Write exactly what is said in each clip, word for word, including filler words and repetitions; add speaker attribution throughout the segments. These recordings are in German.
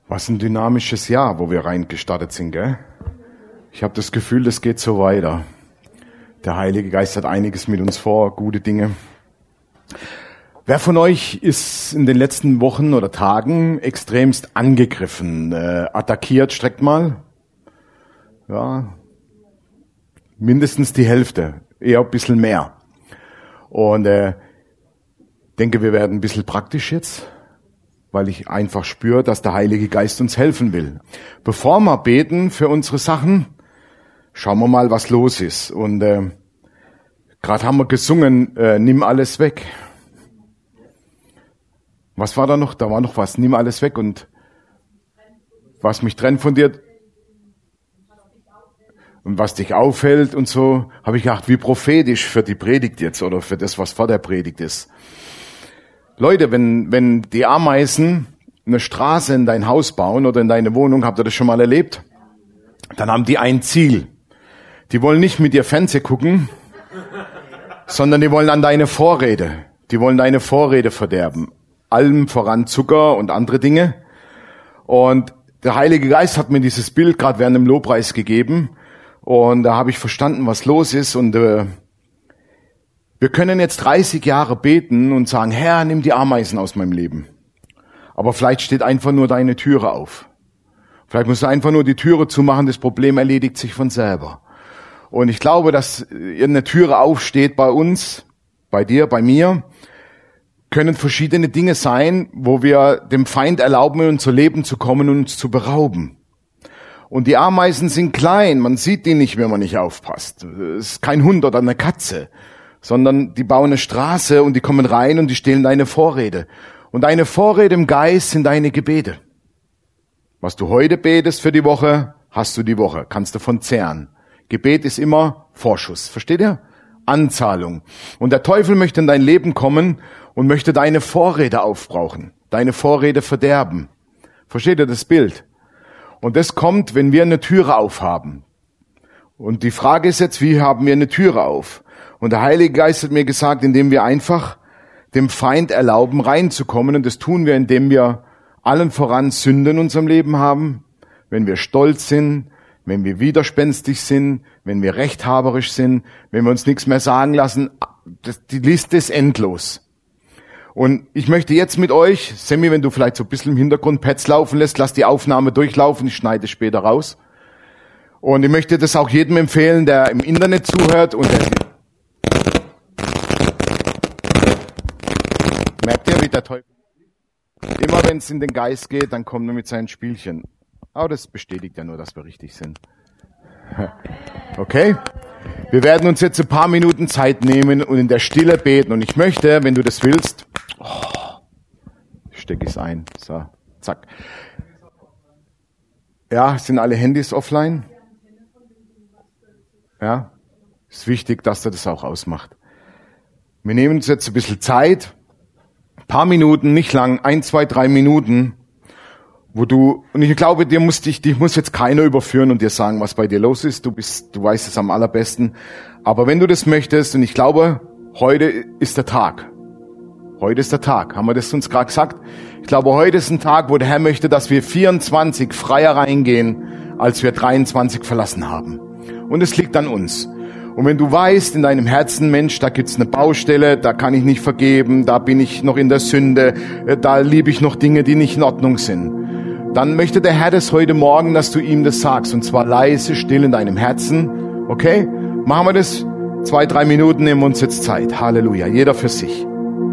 Speaker 1: Was ein dynamisches Jahr, wo wir reingestartet sind, gell? Ich habe das Gefühl, das geht so weiter. Der Heilige Geist hat einiges mit uns vor, gute Dinge. Wer von euch ist in den letzten Wochen oder Tagen extremst angegriffen, äh, attackiert, streckt mal? Ja, mindestens die Hälfte, eher ein bisschen mehr. Und äh, denke, wir werden ein bisschen praktisch jetzt, weil ich einfach spüre, dass der Heilige Geist uns helfen will. Bevor wir beten für unsere Sachen, schauen wir mal, was los ist. Und äh, gerade haben wir gesungen, äh, nimm alles weg. Was war da noch? Da war noch was, nimm alles weg. Und was mich trennt von dir und was dich aufhält und so, habe ich gedacht, wie prophetisch für die Predigt jetzt oder für das, was vor der Predigt ist. Leute, wenn, wenn die Ameisen eine Straße in dein Haus bauen oder in deine Wohnung, habt ihr das schon mal erlebt? Dann haben die ein Ziel. Die wollen nicht mit dir Fernsehen gucken, sondern die wollen an deine Vorräte. Die wollen deine Vorräte verderben. Allem voran Zucker und andere Dinge. Und der Heilige Geist hat mir dieses Bild gerade während dem Lobpreis gegeben. Und da habe ich verstanden, was los ist. Und äh, wir können jetzt dreißig Jahre beten und sagen, Herr, nimm die Ameisen aus meinem Leben. Aber vielleicht steht einfach nur deine Türe auf. Vielleicht musst du einfach nur die Türe zumachen, das Problem erledigt sich von selber. Und ich glaube, dass eine Türe aufsteht bei uns, bei dir, bei mir, können verschiedene Dinge sein, wo wir dem Feind erlauben, in unser Leben zu kommen und uns zu berauben. Und die Ameisen sind klein, man sieht die nicht, wenn man nicht aufpasst. Es ist kein Hund oder eine Katze, sondern die bauen eine Straße und die kommen rein und die stehlen deine Vorräte. Und deine Vorräte im Geist sind deine Gebete. Was du heute betest für die Woche, hast du die Woche, kannst du von zehren. Gebet ist immer Vorschuss, versteht ihr? Anzahlung. Und der Teufel möchte in dein Leben kommen und möchte deine Vorräte aufbrauchen, deine Vorräte verderben. Versteht ihr das Bild? Und das kommt, wenn wir eine Türe aufhaben. Und die Frage ist jetzt, wie haben wir eine Türe auf? Und der Heilige Geist hat mir gesagt, indem wir einfach dem Feind erlauben, reinzukommen. Und das tun wir, indem wir allen voran Sünde in unserem Leben haben, wenn wir stolz sind, wenn wir widerspenstig sind, wenn wir rechthaberisch sind, wenn wir uns nichts mehr sagen lassen. Das, die Liste ist endlos. Und ich möchte jetzt mit euch, Sammy, wenn du vielleicht so ein bisschen im Hintergrund Pads laufen lässt, lass die Aufnahme durchlaufen, ich schneide es später raus. Und ich möchte das auch jedem empfehlen, der im Internet zuhört und der merkt ihr, wie der Teufel immer, wenn es in den Geist geht, dann kommt er mit seinen Spielchen. Aber das bestätigt ja nur, dass wir richtig sind. Okay? Wir werden uns jetzt ein paar Minuten Zeit nehmen und in der Stille beten. Und ich möchte, wenn du das willst, oh, steck es ein. So, zack. Ja, sind alle Handys offline? Ja, ist wichtig, dass er das auch ausmacht. Wir nehmen uns jetzt ein bisschen Zeit. Ein paar Minuten, nicht lang, ein, zwei, drei Minuten, wo du, und ich glaube, dir muss dich, dich muss jetzt keiner überführen und dir sagen, was bei dir los ist. Du bist, du weißt es am allerbesten. Aber wenn du das möchtest, und ich glaube, heute ist der Tag. Heute ist der Tag. Haben wir das uns gerade gesagt? Ich glaube, heute ist ein Tag, wo der Herr möchte, dass wir vierundzwanzig freier reingehen, als wir dreiundzwanzig verlassen haben. Und es liegt an uns. Und wenn du weißt in deinem Herzen, Mensch, da gibt's eine Baustelle, da kann ich nicht vergeben, da bin ich noch in der Sünde, da liebe ich noch Dinge, die nicht in Ordnung sind, dann möchte der Herr das heute Morgen, dass du ihm das sagst. Und zwar leise, still in deinem Herzen. Okay? Machen wir das? Zwei, drei Minuten, nehmen wir uns jetzt Zeit. Halleluja. Jeder für sich.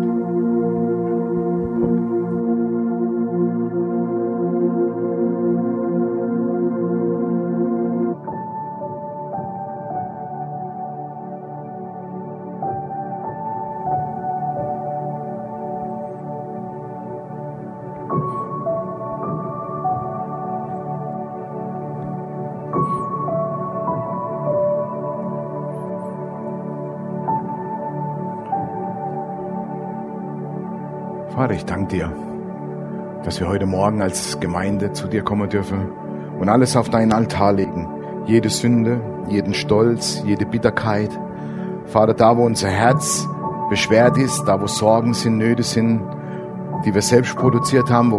Speaker 1: Vater, ich danke dir, dass wir heute Morgen als Gemeinde zu dir kommen dürfen und alles auf deinen Altar legen. Jede Sünde, jeden Stolz, jede Bitterkeit. Vater, da wo unser Herz beschwert ist, da wo Sorgen sind, Nöte sind, die wir selbst produziert haben, wo wir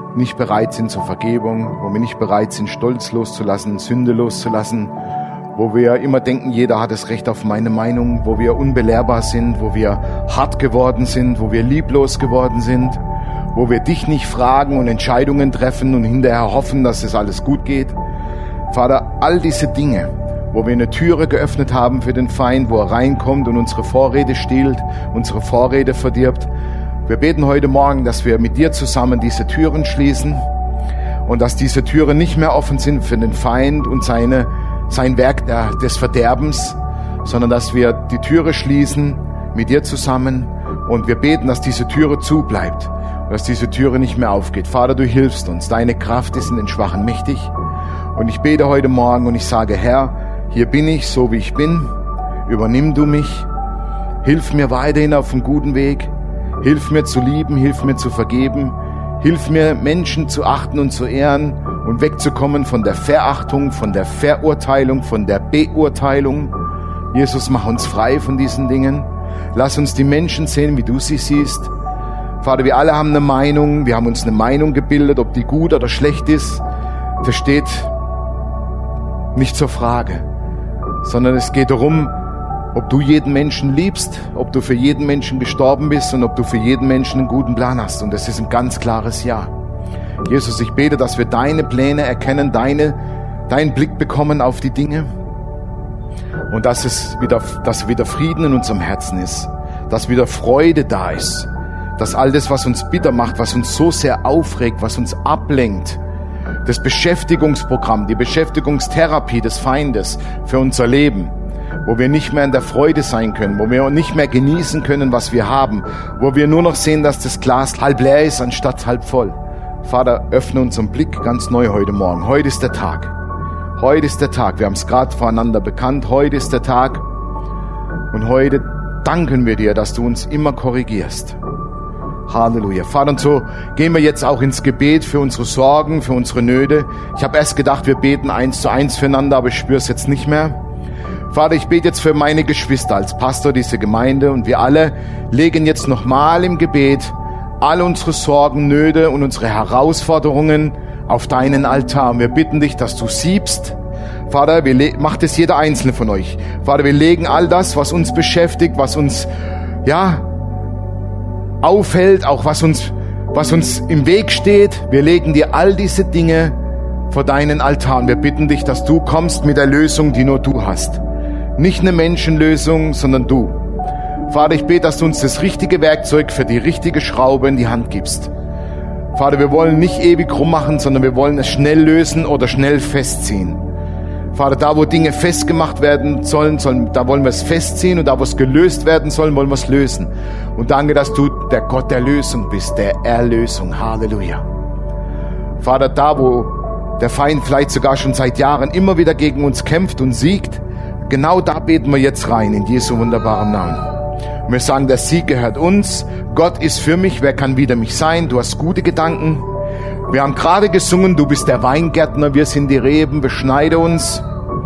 Speaker 1: nicht bereit sind zur Vergebung, wo wir nicht bereit sind, Stolz loszulassen, Sünde loszulassen, wo wir immer denken, jeder hat das Recht auf meine Meinung, wo wir unbelehrbar sind, wo wir hart geworden sind, wo wir lieblos geworden sind, wo wir dich nicht fragen und Entscheidungen treffen und hinterher hoffen, dass es alles gut geht. Vater, all diese Dinge, wo wir eine Türe geöffnet haben für den Feind, wo er reinkommt und unsere Vorrede stiehlt, unsere Vorrede verdirbt. Wir beten heute Morgen, dass wir mit dir zusammen diese Türen schließen und dass diese Türen nicht mehr offen sind für den Feind und seine, sein Werk der, des Verderbens, sondern dass wir die Türe schließen mit dir zusammen und wir beten, dass diese Türe zu bleibt und dass diese Türe nicht mehr aufgeht. Vater, du hilfst uns. Deine Kraft ist in den Schwachen mächtig. Und ich bete heute Morgen und ich sage, Herr, hier bin ich, so wie ich bin. Übernimm du mich. Hilf mir weiterhin auf dem guten Weg. Hilf mir zu lieben, hilf mir zu vergeben. Hilf mir, Menschen zu achten und zu ehren und wegzukommen von der Verachtung, von der Verurteilung, von der Beurteilung. Jesus, mach uns frei von diesen Dingen. Lass uns die Menschen sehen, wie du sie siehst. Vater, wir alle haben eine Meinung. Wir haben uns eine Meinung gebildet, ob die gut oder schlecht ist. Das steht nicht zur Frage, sondern es geht darum, ob du jeden Menschen liebst, ob du für jeden Menschen gestorben bist und ob du für jeden Menschen einen guten Plan hast. Und das ist ein ganz klares Ja. Jesus, ich bete, dass wir deine Pläne erkennen, deine, deinen Blick bekommen auf die Dinge und dass es wieder, dass wieder Frieden in unserem Herzen ist, dass wieder Freude da ist, dass all das, was uns bitter macht, was uns so sehr aufregt, was uns ablenkt, das Beschäftigungsprogramm, die Beschäftigungstherapie des Feindes für unser Leben, wo wir nicht mehr in der Freude sein können, wo wir nicht mehr genießen können, was wir haben, wo wir nur noch sehen, dass das Glas halb leer ist, anstatt halb voll. Vater, öffne unseren Blick ganz neu heute Morgen. Heute ist der Tag. Heute ist der Tag. Wir haben es gerade voreinander bekannt. Heute ist der Tag. Und heute danken wir dir, dass du uns immer korrigierst. Halleluja. Vater, und so gehen wir jetzt auch ins Gebet für unsere Sorgen, für unsere Nöte. Ich habe erst gedacht, wir beten eins zu eins füreinander, aber ich spüre es jetzt nicht mehr. Vater, ich bete jetzt für meine Geschwister als Pastor dieser Gemeinde und wir alle legen jetzt nochmal im Gebet alle unsere Sorgen, Nöte und unsere Herausforderungen auf deinen Altar. Und wir bitten dich, dass du siebst. Vater, wir le- macht es jeder Einzelne von euch. Vater, wir legen all das, was uns beschäftigt, was uns, ja, aufhält, auch was uns, was uns im Weg steht. Wir legen dir all diese Dinge vor deinen Altar und wir bitten dich, dass du kommst mit der Lösung, die nur du hast. Nicht eine Menschenlösung, sondern du. Vater, ich bete, dass du uns das richtige Werkzeug für die richtige Schraube in die Hand gibst. Vater, wir wollen nicht ewig rummachen, sondern wir wollen es schnell lösen oder schnell festziehen. Vater, da wo Dinge festgemacht werden sollen, sollen, da wollen wir es festziehen und da wo es gelöst werden soll, wollen wir es lösen. Und danke, dass du der Gott der Lösung bist, der Erlösung. Halleluja. Vater, da wo der Feind vielleicht sogar schon seit Jahren immer wieder gegen uns kämpft und siegt, genau da beten wir jetzt rein, in Jesu wunderbarem Namen. Und wir sagen, der Sieg gehört uns. Gott ist für mich, wer kann wider mich sein? Du hast gute Gedanken. Wir haben gerade gesungen, du bist der Weingärtner, wir sind die Reben, beschneide uns.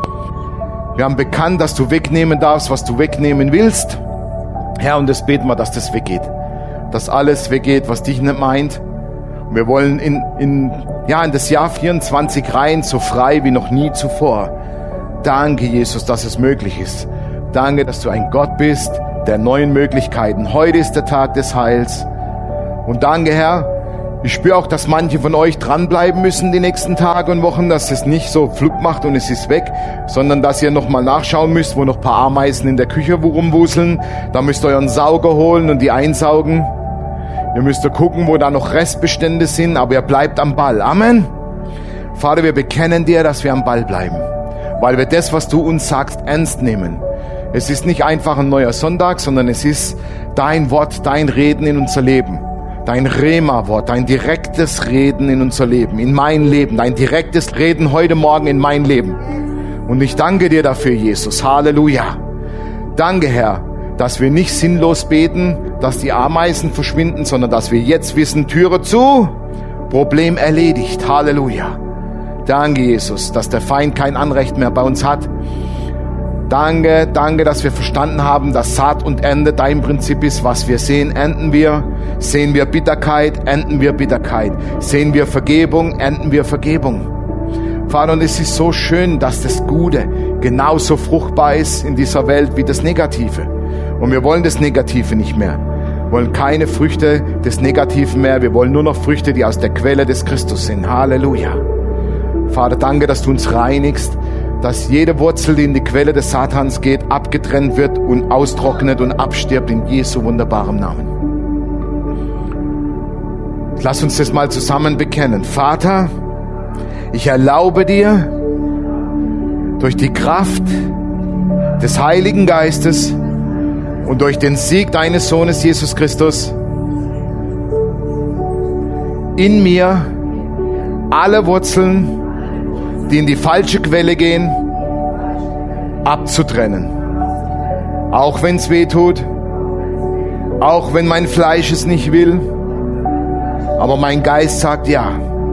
Speaker 1: Wir haben bekannt, dass du wegnehmen darfst, was du wegnehmen willst. Herr, und das beten wir, dass das weggeht. Dass alles weggeht, was dich nicht meint. Und wir wollen in, in, ja, in das Jahr vierundzwanzig rein, so frei wie noch nie zuvor. Danke, Jesus, dass es möglich ist. Danke, dass du ein Gott bist der neuen Möglichkeiten. Heute ist der Tag des Heils. Und danke, Herr, ich spüre auch, dass manche von euch dranbleiben müssen die nächsten Tage und Wochen, dass es nicht so flupp macht und es ist weg, sondern dass ihr nochmal nachschauen müsst, wo noch ein paar Ameisen in der Küche rumwuseln. Da müsst ihr euren Sauger holen und die einsaugen. Ihr müsst gucken, wo da noch Restbestände sind, aber ihr bleibt am Ball. Amen. Vater, wir bekennen dir, dass wir am Ball bleiben, weil wir das, was du uns sagst, ernst nehmen. Es ist nicht einfach ein neuer Sonntag, sondern es ist dein Wort, dein Reden in unser Leben. Dein Rema-Wort, dein direktes Reden in unser Leben, in mein Leben, dein direktes Reden heute Morgen in mein Leben. Und ich danke dir dafür, Jesus. Halleluja. Danke, Herr, dass wir nicht sinnlos beten, dass die Ameisen verschwinden, sondern dass wir jetzt wissen, Türe zu, Problem erledigt. Halleluja. Danke, Jesus, dass der Feind kein Anrecht mehr bei uns hat. Danke, danke, dass wir verstanden haben, dass Saat und Ernte dein Prinzip ist. Was wir sehen, ernten wir. Sehen wir Bitterkeit, ernten wir Bitterkeit. Sehen wir Vergebung, ernten wir Vergebung. Vater, und es ist so schön, dass das Gute genauso fruchtbar ist in dieser Welt wie das Negative. Und wir wollen das Negative nicht mehr. Wir wollen keine Früchte des Negativen mehr. Wir wollen nur noch Früchte, die aus der Quelle des Christus sind. Halleluja. Vater, danke, dass du uns reinigst, dass jede Wurzel, die in die Quelle des Satans geht, abgetrennt wird und austrocknet und abstirbt in Jesu wunderbarem Namen. Lass uns das mal zusammen bekennen. Vater, ich erlaube dir, durch die Kraft des Heiligen Geistes und durch den Sieg deines Sohnes Jesus Christus in mir alle Wurzeln, die in die falsche Quelle gehen, abzutrennen. Auch wenn es weh tut, auch wenn mein Fleisch es nicht will, aber mein Geist sagt ja.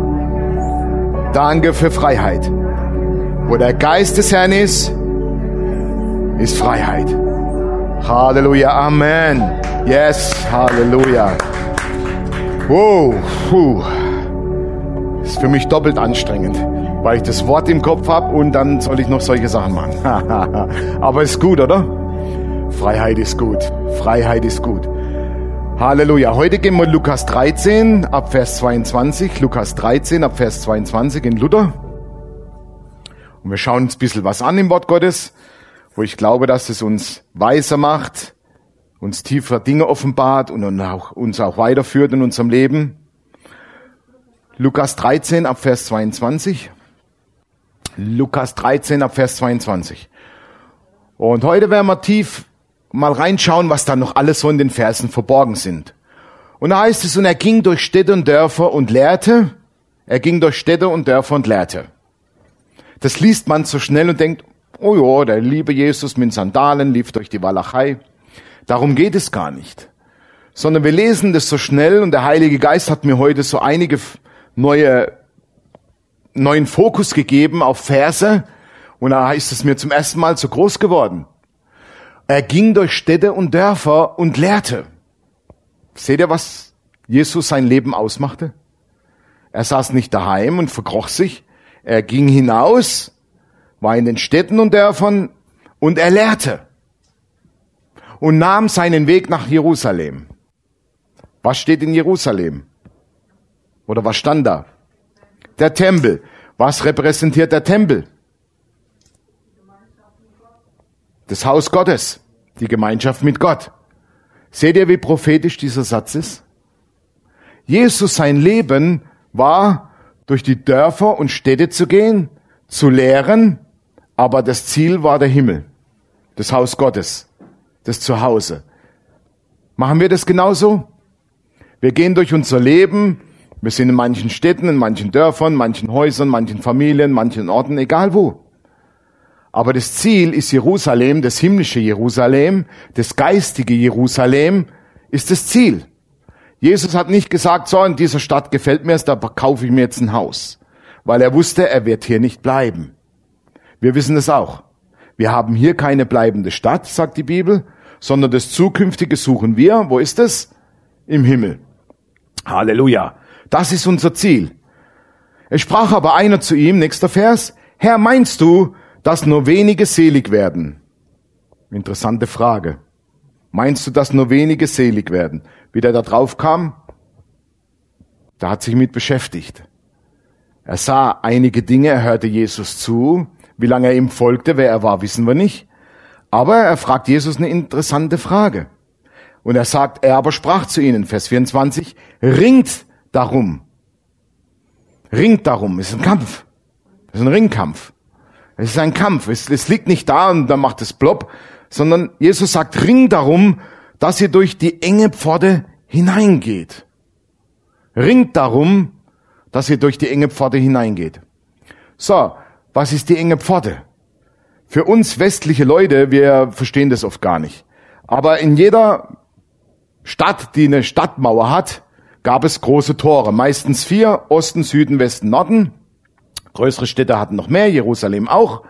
Speaker 1: Danke für Freiheit. Wo der Geist des Herrn ist, ist Freiheit. Halleluja, Amen. Yes, Halleluja. Wow, puh. Ist für mich doppelt anstrengend, weil ich das Wort im Kopf habe und dann soll ich noch solche Sachen machen. Aber ist gut, oder? Freiheit ist gut. Freiheit ist gut. Halleluja. Heute gehen wir Lukas dreizehn ab Vers zweiundzwanzig. Lukas dreizehn ab Vers zweiundzwanzig in Luther. Und wir schauen uns ein bisschen was an im Wort Gottes, wo ich glaube, dass es uns weiser macht, uns tiefer Dinge offenbart und auch, uns auch weiterführt in unserem Leben. Lukas dreizehn ab Vers zweiundzwanzig. Lukas dreizehn ab Vers zweiundzwanzig. Und heute werden wir tief mal reinschauen, was da noch alles so in den Versen verborgen sind. Und da heißt es, und er ging durch Städte und Dörfer und lehrte. Er ging durch Städte und Dörfer und lehrte. Das liest man so schnell und denkt, oh ja, der liebe Jesus mit Sandalen lief durch die Walachei. Darum geht es gar nicht. Sondern wir lesen das so schnell und der Heilige Geist hat mir heute so einige neue, neuen Fokus gegeben auf Verse. Und da ist es mir zum ersten Mal so groß geworden. Er ging durch Städte und Dörfer und lehrte. Seht ihr, was Jesus sein Leben ausmachte? Er saß nicht daheim und verkroch sich. Er ging hinaus, war in den Städten und Dörfern und er lehrte. Und nahm seinen Weg nach Jerusalem. Was steht in Jerusalem? Oder was stand da? Der Tempel. Was repräsentiert der Tempel? Das Haus Gottes, die Gemeinschaft mit Gott. Seht ihr, wie prophetisch dieser Satz ist? Jesus, sein Leben war, durch die Dörfer und Städte zu gehen, zu lehren, aber das Ziel war der Himmel, das Haus Gottes, das Zuhause. Machen wir das genauso? Wir gehen durch unser Leben, wir sind in manchen Städten, in manchen Dörfern, manchen Häusern, manchen Familien, manchen Orten, egal wo. Aber das Ziel ist Jerusalem, das himmlische Jerusalem, das geistige Jerusalem ist das Ziel. Jesus hat nicht gesagt, so, in dieser Stadt gefällt mir es, da kaufe ich mir jetzt ein Haus. Weil er wusste, er wird hier nicht bleiben. Wir wissen es auch. Wir haben hier keine bleibende Stadt, sagt die Bibel, sondern das Zukünftige suchen wir. Wo ist es? Im Himmel. Halleluja. Das ist unser Ziel. Es sprach aber einer zu ihm, nächster Vers, Herr, meinst du, dass nur wenige selig werden? Interessante Frage. Meinst du, dass nur wenige selig werden? Wie der da drauf kam, da hat sich mit beschäftigt. Er sah einige Dinge, er hörte Jesus zu. Wie lange er ihm folgte, wer er war, wissen wir nicht. Aber er fragt Jesus eine interessante Frage. Und er sagt, er aber sprach zu ihnen, Vers vierundzwanzig, ringt darum. Ringt darum, ist ein Kampf. Das ist ein Ringkampf. Es ist ein Kampf. Es, es liegt nicht da und dann macht es plopp, sondern Jesus sagt, ringt darum, dass ihr durch die enge Pforte hineingeht. Ringt darum, dass ihr durch die enge Pforte hineingeht. So, was ist die enge Pforte? Für uns westliche Leute, wir verstehen das oft gar nicht. Aber in jeder Stadt, die eine Stadtmauer hat, gab es große Tore. Meistens vier, Osten, Süden, Westen, Norden. Größere Städte hatten noch mehr, Jerusalem auch.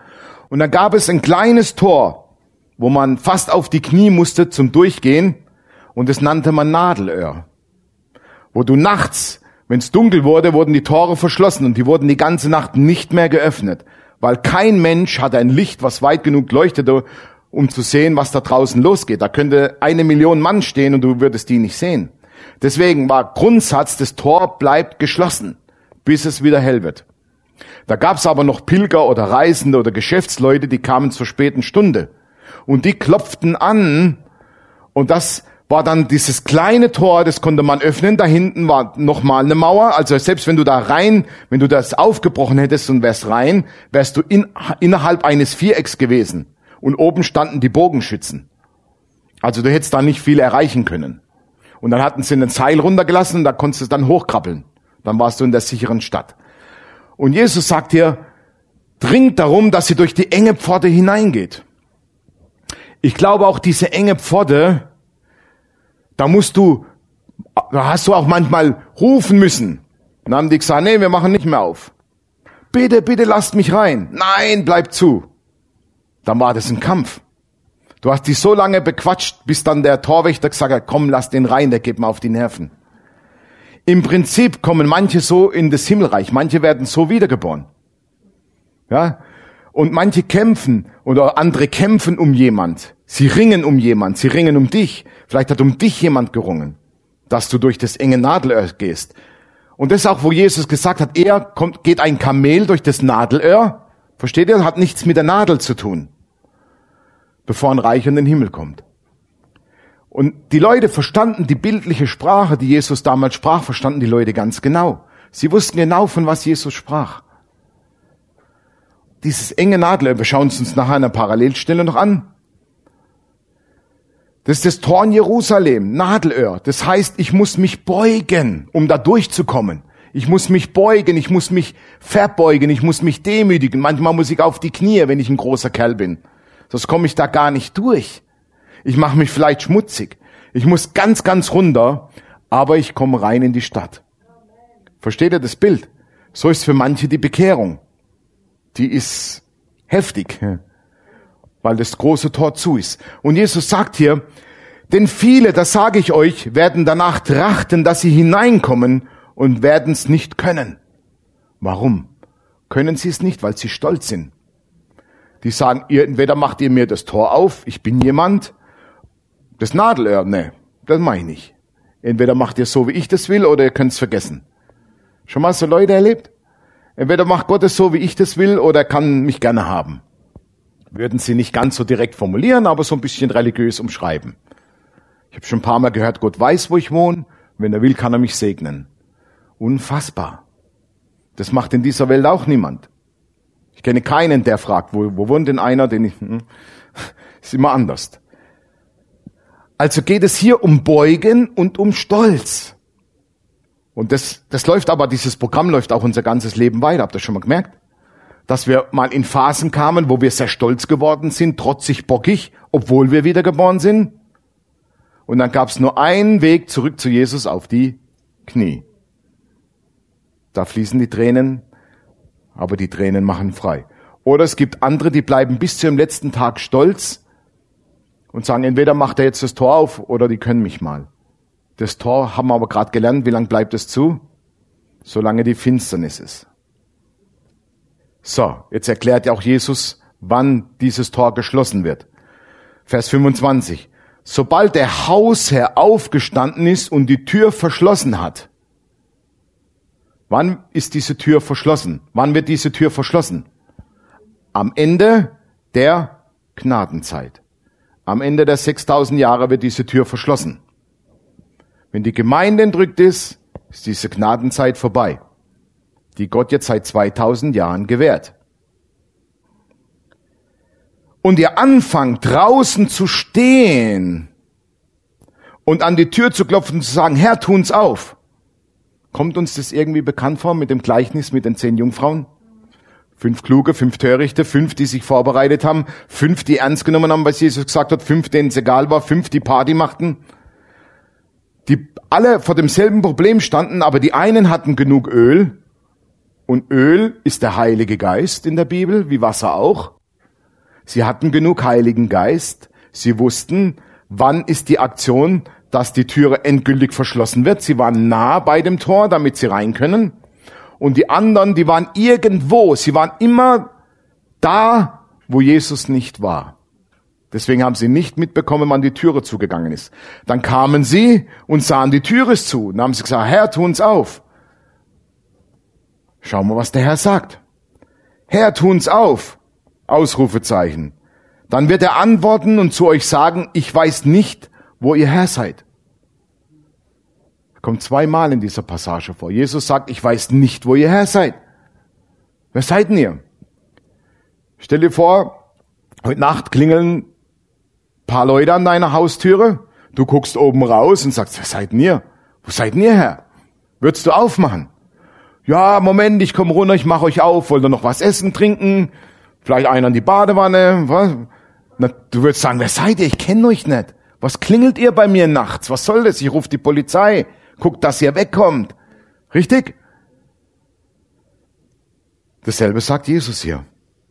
Speaker 1: Und dann gab es ein kleines Tor, wo man fast auf die Knie musste zum Durchgehen. Und das nannte man Nadelöhr. Wo du nachts, wenn es dunkel wurde, wurden die Tore verschlossen und die wurden die ganze Nacht nicht mehr geöffnet. Weil kein Mensch hatte ein Licht, was weit genug leuchtete, um zu sehen, was da draußen losgeht. Da könnte eine Million Mann stehen und du würdest die nicht sehen. Deswegen war Grundsatz, das Tor bleibt geschlossen, bis es wieder hell wird. Da gab es aber noch Pilger oder Reisende oder Geschäftsleute, die kamen zur späten Stunde. Und die klopften an und das war dann dieses kleine Tor, das konnte man öffnen. Da hinten war nochmal eine Mauer. Also selbst wenn du da rein, wenn du das aufgebrochen hättest und wärst rein, wärst du in, innerhalb eines Vierecks gewesen. Und oben standen die Bogenschützen. Also du hättest da nicht viel erreichen können. Und dann hatten sie ein Seil runtergelassen und da konntest du dann hochkrabbeln. Dann warst du in der sicheren Stadt. Und Jesus sagt hier, dringt darum, dass sie durch die enge Pforte hineingeht. Ich glaube auch diese enge Pforte, da musst du, da hast du auch manchmal rufen müssen. Dann haben die gesagt, nee, wir machen nicht mehr auf. Bitte, bitte lasst mich rein. Nein, bleib zu. Dann war das ein Kampf. Du hast dich so lange bequatscht, bis dann der Torwächter gesagt hat, komm, lass den rein, der geht mir auf die Nerven. Im Prinzip kommen manche so in das Himmelreich, manche werden so wiedergeboren. Ja? Und manche kämpfen oder andere kämpfen um jemand. Sie ringen um jemand, sie ringen um dich. Vielleicht hat um dich jemand gerungen, dass du durch das enge Nadelöhr gehst. Und das ist auch, wo Jesus gesagt hat, er kommt, geht ein Kamel durch das Nadelöhr. Versteht ihr? Hat nichts mit der Nadel zu tun, bevor ein Reich in den Himmel kommt. Und die Leute verstanden die bildliche Sprache, die Jesus damals sprach, verstanden die Leute ganz genau. Sie wussten genau, von was Jesus sprach. Dieses enge Nadelöhr, wir schauen es uns nachher an der Parallelstelle noch an. Das ist das Tor in Jerusalem, Nadelöhr. Das heißt, ich muss mich beugen, um da durchzukommen. Ich muss mich beugen, ich muss mich verbeugen, ich muss mich demütigen. Manchmal muss ich auf die Knie, wenn ich ein großer Kerl bin. Sonst komme ich da gar nicht durch. Ich mache mich vielleicht schmutzig. Ich muss ganz, ganz runter, aber ich komme rein in die Stadt. Versteht ihr das Bild? So ist für manche die Bekehrung. Die ist heftig, weil das große Tor zu ist. Und Jesus sagt hier, denn viele, das sage ich euch, werden danach trachten, dass sie hineinkommen und werden es nicht können. Warum? Können sie es nicht, weil sie stolz sind. Die sagen, ihr, entweder macht ihr mir das Tor auf, ich bin jemand, das Nadelöhr, ne, das mache ich nicht. Entweder macht ihr so, wie ich das will, oder ihr könnt es vergessen. Schon mal so Leute erlebt? Entweder macht Gott es so, wie ich das will, oder er kann mich gerne haben. Würden sie nicht ganz so direkt formulieren, aber so ein bisschen religiös umschreiben. Ich habe schon ein paar Mal gehört, Gott weiß, wo ich wohne. Wenn er will, kann er mich segnen. Unfassbar. Das macht in dieser Welt auch niemand. Ich kenne keinen, der fragt, wo, wo wohnt denn einer, den ich, hm, ist immer anders. Also geht es hier um Beugen und um Stolz. Und das, das läuft aber, dieses Programm läuft auch unser ganzes Leben weiter. Habt ihr das schon mal gemerkt? Dass wir mal in Phasen kamen, wo wir sehr stolz geworden sind, trotzig, bockig, obwohl wir wiedergeboren sind. Und dann gab es nur einen Weg zurück zu Jesus, auf die Knie. Da fließen die Tränen, aber die Tränen machen frei. Oder es gibt andere, die bleiben bis zu ihrem letzten Tag stolz und sagen, entweder macht er jetzt das Tor auf oder die können mich mal. Das Tor haben wir aber gerade gelernt, wie lange bleibt es zu? Solange die Finsternis ist. So, jetzt erklärt ja auch Jesus, wann dieses Tor geschlossen wird. Vers fünfundzwanzig. Sobald der Hausherr aufgestanden ist und die Tür verschlossen hat. Wann ist diese Tür verschlossen? Wann wird diese Tür verschlossen? Am Ende der Gnadenzeit. Am Ende der sechstausend Jahre wird diese Tür verschlossen. Wenn die Gemeinde entrückt ist, ist diese Gnadenzeit vorbei, die Gott jetzt seit zweitausend Jahren gewährt. Und ihr anfangt, draußen zu stehen und an die Tür zu klopfen und zu sagen, Herr, tun's auf. Kommt uns das irgendwie bekannt vor mit dem Gleichnis mit den zehn Jungfrauen? Fünf Kluge, fünf Törichte, fünf, die sich vorbereitet haben, fünf, die ernst genommen haben, was Jesus gesagt hat, fünf, denen es egal war, fünf, die Party machten. Die alle vor demselben Problem standen, aber die einen hatten genug Öl. Und Öl ist der Heilige Geist in der Bibel, wie Wasser auch. Sie hatten genug Heiligen Geist. Sie wussten, wann ist die Aktion, dass die Türe endgültig verschlossen wird. Sie waren nah bei dem Tor, damit sie rein können. Und die anderen, die waren irgendwo. Sie waren immer da, wo Jesus nicht war. Deswegen haben sie nicht mitbekommen, wann die Türe zugegangen ist. Dann kamen sie und sahen, die Tür ist zu. Dann haben sie gesagt, Herr, tu uns auf. Schauen wir, was der Herr sagt. Herr, tu uns auf. Ausrufezeichen. Dann wird er antworten und zu euch sagen, ich weiß nicht, wo ihr Herr seid. Kommt zweimal in dieser Passage vor. Jesus sagt, ich weiß nicht, wo ihr Herr seid. Wer seid denn ihr? Stell dir vor, heute Nacht klingeln ein paar Leute an deiner Haustüre. Du guckst oben raus und sagst, wer seid denn ihr? Wo seid denn ihr, Herr? Würdest du aufmachen? Ja, Moment, ich komme runter, ich mache euch auf. Wollt ihr noch was essen, trinken? Vielleicht einer in die Badewanne? Was? Na, du würdest sagen, wer seid ihr? Ich kenne euch nicht. Was klingelt ihr bei mir nachts? Was soll das? Ich rufe die Polizei. Guckt, dass ihr wegkommt. Richtig? Dasselbe sagt Jesus hier.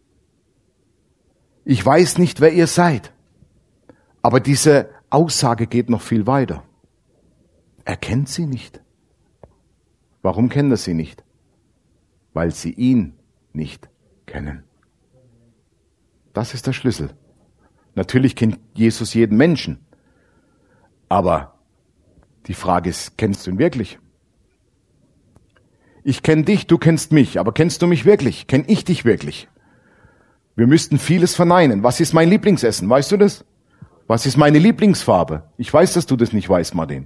Speaker 1: Ich weiß nicht, wer ihr seid. Aber diese Aussage geht noch viel weiter. Er kennt sie nicht. Warum kennt er sie nicht? Weil sie ihn nicht kennen. Das ist der Schlüssel. Natürlich kennt Jesus jeden Menschen. Aber die Frage ist, kennst du ihn wirklich? Ich kenne dich, du kennst mich, aber kennst du mich wirklich? Kenn ich dich wirklich? Wir müssten vieles verneinen. Was ist mein Lieblingsessen? Weißt du das? Was ist meine Lieblingsfarbe? Ich weiß, dass du das nicht weißt, Martin.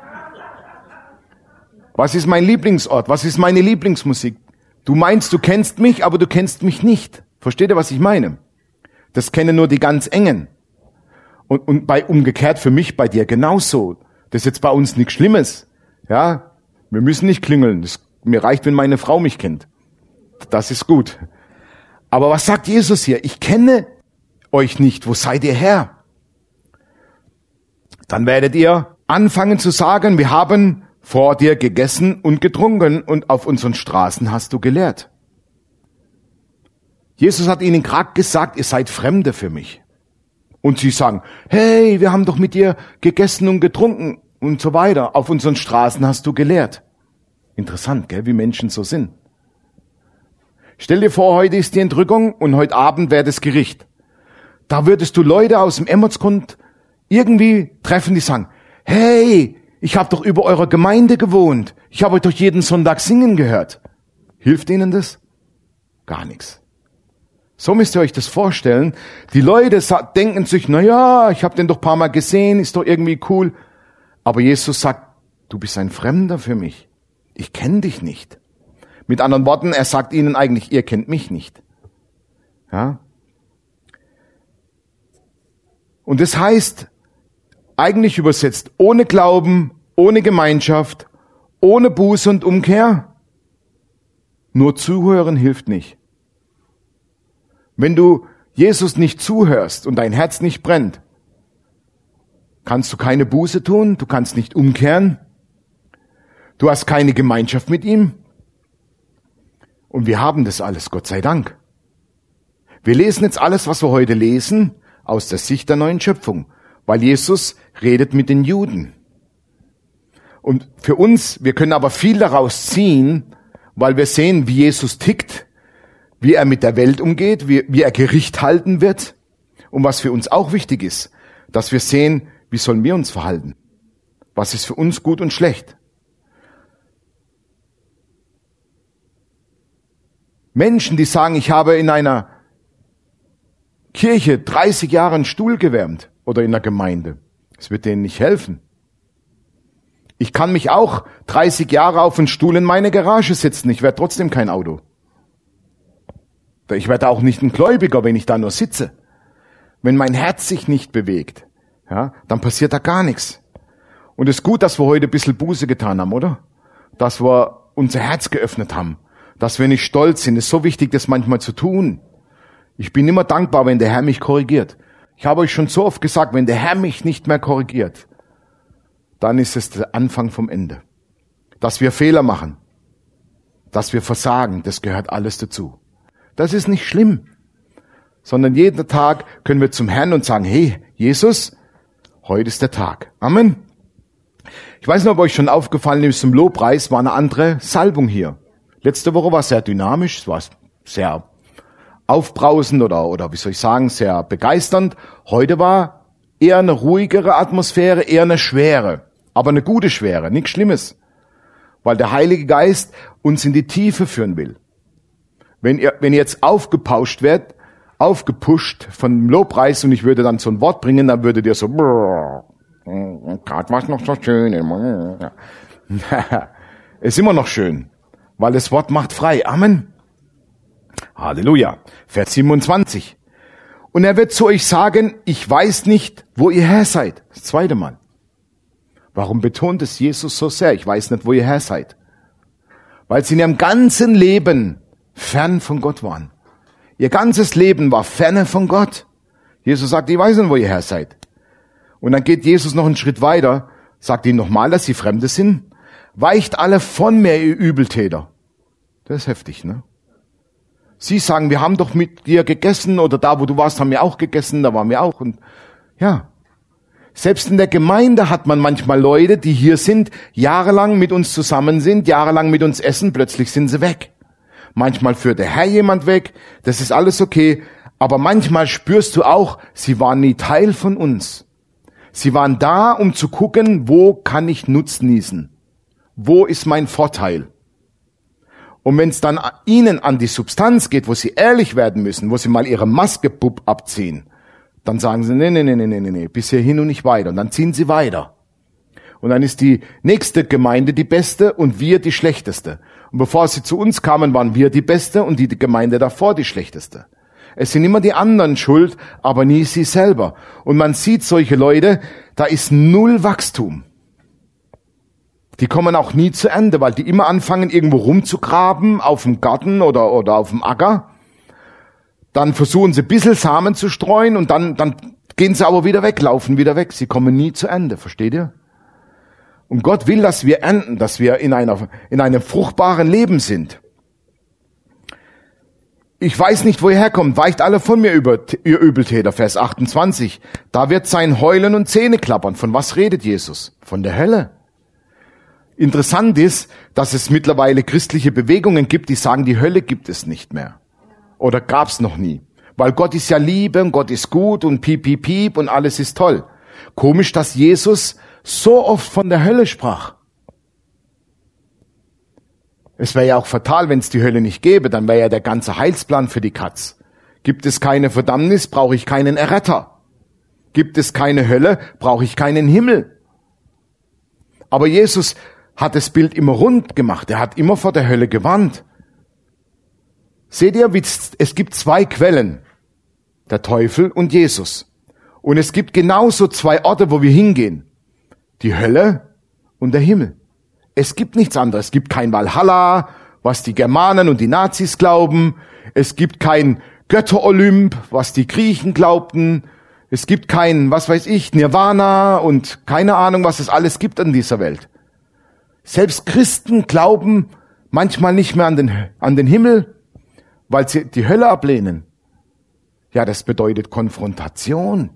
Speaker 1: Was ist mein Lieblingsort? Was ist meine Lieblingsmusik? Du meinst, du kennst mich, aber du kennst mich nicht. Versteht ihr, was ich meine? Das kennen nur die ganz Engen. Und, und bei umgekehrt für mich, bei dir genauso. Das ist jetzt bei uns nichts Schlimmes. Ja, wir müssen nicht klingeln. Das, mir reicht, wenn meine Frau mich kennt. Das ist gut. Aber was sagt Jesus hier? Ich kenne euch nicht. Wo seid ihr her? Dann werdet ihr anfangen zu sagen, wir haben vor dir gegessen und getrunken und auf unseren Straßen hast du gelehrt. Jesus hat ihnen gerade gesagt, ihr seid Fremde für mich. Und sie sagen, hey, wir haben doch mit dir gegessen und getrunken und so weiter. Auf unseren Straßen hast du gelehrt. Interessant, gell, wie Menschen so sind. Stell dir vor, heute ist die Entrückung und heute Abend wäre das Gericht. Da würdest du Leute aus dem Emmertsgrund irgendwie treffen, die sagen, hey, ich habe doch über eurer Gemeinde gewohnt. Ich habe euch doch jeden Sonntag singen gehört. Hilft ihnen das? Gar nichts. So müsst ihr euch das vorstellen. Die Leute denken sich, na ja, ich habe den doch ein paar Mal gesehen, ist doch irgendwie cool. Aber Jesus sagt, du bist ein Fremder für mich. Ich kenne dich nicht. Mit anderen Worten, er sagt ihnen eigentlich, ihr kennt mich nicht. Ja? Und das heißt, eigentlich übersetzt, ohne Glauben, ohne Gemeinschaft, ohne Buße und Umkehr, nur zuhören hilft nicht. Wenn du Jesus nicht zuhörst und dein Herz nicht brennt, kannst du keine Buße tun, du kannst nicht umkehren, du hast keine Gemeinschaft mit ihm. Und wir haben das alles, Gott sei Dank. Wir lesen jetzt alles, was wir heute lesen, aus der Sicht der neuen Schöpfung, weil Jesus redet mit den Juden. Und für uns, wir können aber viel daraus ziehen, weil wir sehen, wie Jesus tickt, wie er mit der Welt umgeht, wie, wie er Gericht halten wird. Und was für uns auch wichtig ist, dass wir sehen, wie sollen wir uns verhalten? Was ist für uns gut und schlecht? Menschen, die sagen, ich habe in einer Kirche dreißig Jahre einen Stuhl gewärmt oder in einer Gemeinde. Es wird denen nicht helfen. Ich kann mich auch dreißig Jahre auf einen Stuhl in meine Garage setzen. Ich werde trotzdem kein Auto. Ich werde auch nicht ein Gläubiger, wenn ich da nur sitze. Wenn mein Herz sich nicht bewegt, ja, dann passiert da gar nichts. Und es ist gut, dass wir heute ein bisschen Buße getan haben, oder? Dass wir unser Herz geöffnet haben. Dass wir nicht stolz sind. Es ist so wichtig, das manchmal zu tun. Ich bin immer dankbar, wenn der Herr mich korrigiert. Ich habe euch schon so oft gesagt, wenn der Herr mich nicht mehr korrigiert, dann ist es der Anfang vom Ende. Dass wir Fehler machen, dass wir versagen, das gehört alles dazu. Das ist nicht schlimm, sondern jeden Tag können wir zum Herrn und sagen, hey, Jesus, heute ist der Tag. Amen. Ich weiß nicht, ob euch schon aufgefallen ist, im Lobpreis war eine andere Salbung hier. Letzte Woche war es sehr dynamisch, es war sehr aufbrausend oder, oder wie soll ich sagen, sehr begeisternd. Heute war eher eine ruhigere Atmosphäre, eher eine schwere, aber eine gute Schwere, nichts Schlimmes. Weil der Heilige Geist uns in die Tiefe führen will. Wenn ihr, wenn ihr jetzt aufgepauscht werdet, aufgepusht von dem Lobpreis und ich würde dann so ein Wort bringen, dann würdet ihr so, gerade war es noch so schön. Ist immer noch schön, weil das Wort macht frei. Amen. Halleluja. Vers siebenundzwanzig. Und er wird zu euch sagen, ich weiß nicht, wo ihr her seid. Das zweite Mal. Warum betont es Jesus so sehr? Ich weiß nicht, wo ihr her seid. Weil sie in ihrem ganzen Leben fern von Gott waren. Ihr ganzes Leben war ferne von Gott. Jesus sagt, ich weiß nicht, wo ihr her seid. Und dann geht Jesus noch einen Schritt weiter, sagt ihnen nochmal, dass sie Fremde sind. Weicht alle von mir, ihr Übeltäter. Das ist heftig, ne? Sie sagen, wir haben doch mit dir gegessen oder da, wo du warst, haben wir auch gegessen, da waren wir auch. Und ja, selbst in der Gemeinde hat man manchmal Leute, die hier sind, jahrelang mit uns zusammen sind, jahrelang mit uns essen, plötzlich sind sie weg. Manchmal führt der Herr jemand weg, das ist alles okay, aber manchmal spürst du auch, sie waren nie Teil von uns. Sie waren da, um zu gucken, wo kann ich nutznießen? Wo ist mein Vorteil? Und wenn es dann ihnen an die Substanz geht, wo sie ehrlich werden müssen, wo sie mal ihre Maske bupp abziehen, dann sagen sie, nee, nee, nee, nee, nee, nee, bis hierhin und nicht weiter. Und dann ziehen sie weiter. Und dann ist die nächste Gemeinde die beste und wir die schlechteste. Und bevor sie zu uns kamen, waren wir die beste und die Gemeinde davor die schlechteste. Es sind immer die anderen schuld, aber nie sie selber. Und man sieht solche Leute, da ist null Wachstum. Die kommen auch nie zu Ende, weil die immer anfangen, irgendwo rumzugraben, auf dem Garten oder, oder auf dem Acker. Dann versuchen sie ein bisschen Samen zu streuen und dann, dann gehen sie aber wieder weg, laufen wieder weg. Sie kommen nie zu Ende, versteht ihr? Und Gott will, dass wir enden, dass wir in einer, in einem fruchtbaren Leben sind. Ich weiß nicht, wo ihr herkommt. Weicht alle von mir über, ihr Übeltäter. Vers achtundzwanzig. Da wird sein Heulen und Zähne klappern. Von was redet Jesus? Von der Hölle. Interessant ist, dass es mittlerweile christliche Bewegungen gibt, die sagen, die Hölle gibt es nicht mehr. Oder gab's noch nie. Weil Gott ist ja Liebe und Gott ist gut und piep, piep, piep und alles ist toll. Komisch, dass Jesus so oft von der Hölle sprach. Es wäre ja auch fatal, wenn es die Hölle nicht gäbe, dann wäre ja der ganze Heilsplan für die Katz. Gibt es keine Verdammnis, brauche ich keinen Erretter. Gibt es keine Hölle, brauche ich keinen Himmel. Aber Jesus hat das Bild immer rund gemacht. Er hat immer vor der Hölle gewarnt. Seht ihr, es gibt zwei Quellen. Der Teufel und Jesus. Und es gibt genauso zwei Orte, wo wir hingehen. Die Hölle und der Himmel. Es gibt nichts anderes. Es gibt kein Valhalla, was die Germanen und die Nazis glauben. Es gibt kein Götterolymp, was die Griechen glaubten. Es gibt kein, was weiß ich, Nirvana und keine Ahnung, was es alles gibt in dieser Welt. Selbst Christen glauben manchmal nicht mehr an den, an den Himmel, weil sie die Hölle ablehnen. Ja, das bedeutet Konfrontation.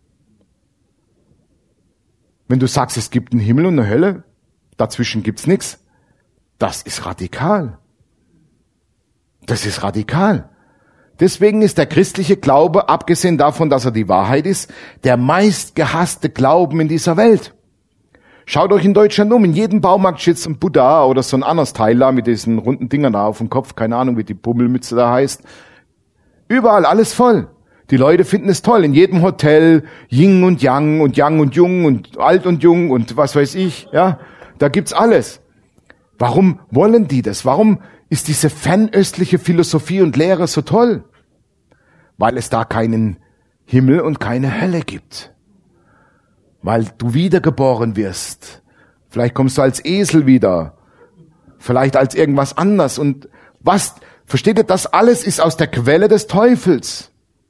Speaker 1: Wenn du sagst, es gibt einen Himmel und eine Hölle, dazwischen gibt's nichts, das ist radikal. Das ist radikal. Deswegen ist der christliche Glaube, abgesehen davon, dass er die Wahrheit ist, der meistgehasste Glauben in dieser Welt. Schaut euch in Deutschland um, in jedem Baumarkt steht so ein Buddha oder so ein anderes Teil da mit diesen runden Dingern da auf dem Kopf, keine Ahnung, wie die Pummelmütze da heißt. Überall alles voll. Die Leute finden es toll. In jedem Hotel, Yin und Yang und Yang und Jung und alt und jung und was weiß ich, ja. Da gibt's alles. Warum wollen die das? Warum ist diese fernöstliche Philosophie und Lehre so toll? Weil es da keinen Himmel und keine Hölle gibt. Weil du wiedergeboren wirst. Vielleicht kommst du als Esel wieder. Vielleicht als irgendwas anders. Und was, versteht ihr, das alles ist aus der Quelle des Teufels.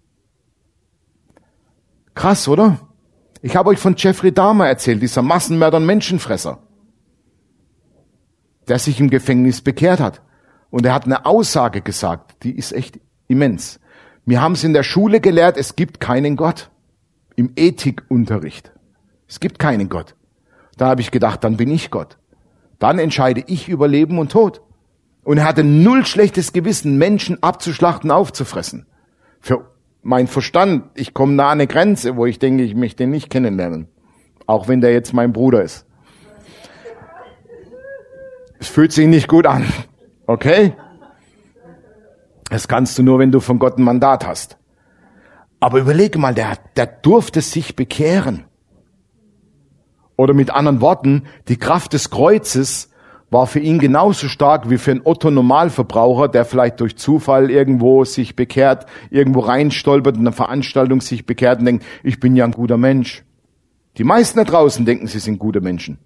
Speaker 1: Krass, oder? Ich habe euch von Jeffrey Dahmer erzählt, dieser Massenmörder und Menschenfresser, der sich im Gefängnis bekehrt hat. Und er hat eine Aussage gesagt, die ist echt immens. Wir haben es in der Schule gelehrt, es gibt keinen Gott. Im Ethikunterricht. Es gibt keinen Gott. Da habe ich gedacht, dann bin ich Gott. Dann entscheide ich über Leben und Tod. Und er hatte null schlechtes Gewissen, Menschen abzuschlachten, aufzufressen. Für mein Verstand, ich komme nah an eine Grenze, wo ich denke, ich möchte den nicht kennenlernen. Auch wenn der jetzt mein Bruder ist. Es fühlt sich nicht gut an. Okay? Das kannst du nur, wenn du von Gott ein Mandat hast. Aber überlege mal, der, der durfte sich bekehren. Oder mit anderen Worten, die Kraft des Kreuzes war für ihn genauso stark wie für einen Otto-Normalverbraucher, der vielleicht durch Zufall irgendwo sich bekehrt, irgendwo reinstolpert, in einer Veranstaltung sich bekehrt und denkt, ich bin ja ein guter Mensch. Die meisten da draußen denken, sie sind gute Menschen.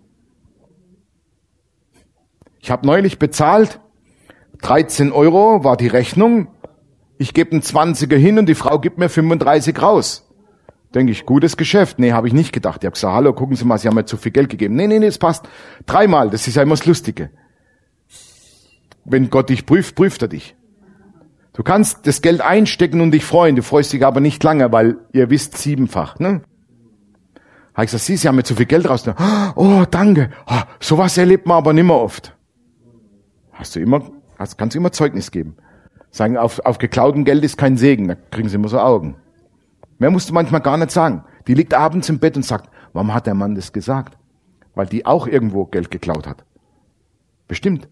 Speaker 1: Ich habe neulich bezahlt, dreizehn Euro war die Rechnung, ich gebe einen Zwanziger hin und die Frau gibt mir fünfunddreißig raus. Denke ich, gutes Geschäft. Nee, habe ich nicht gedacht. Ich habe gesagt, hallo, gucken Sie mal, Sie haben mir zu viel Geld gegeben. Nee, nee, nee, es passt. Dreimal, das ist ja immer das Lustige. Wenn Gott dich prüft, prüft er dich. Du kannst das Geld einstecken und dich freuen, du freust dich aber nicht lange, weil ihr wisst siebenfach. Ne? Habe ich gesagt, Sie, Sie haben mir zu viel Geld raus. Oh, danke. Oh, sowas erlebt man aber nimmer oft. Hast du immer, hast, kannst du immer Zeugnis geben. Sagen, auf, auf geklautem Geld ist kein Segen, da kriegen sie immer so Augen. Mehr musst du manchmal gar nicht sagen. Die liegt abends im Bett und sagt, warum hat der Mann das gesagt? Weil die auch irgendwo Geld geklaut hat. Bestimmt.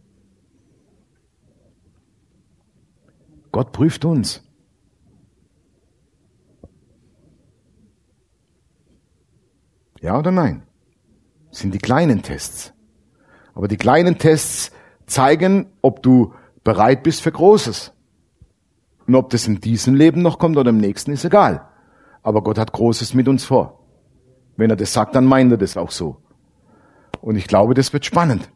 Speaker 1: Gott prüft uns. Ja oder nein? Das sind die kleinen Tests. Aber die kleinen Tests zeigen, ob du bereit bist für Großes. Und ob das in diesem Leben noch kommt oder im nächsten, ist egal. Aber Gott hat Großes mit uns vor. Wenn er das sagt, dann meint er das auch so. Und ich glaube, das wird spannend.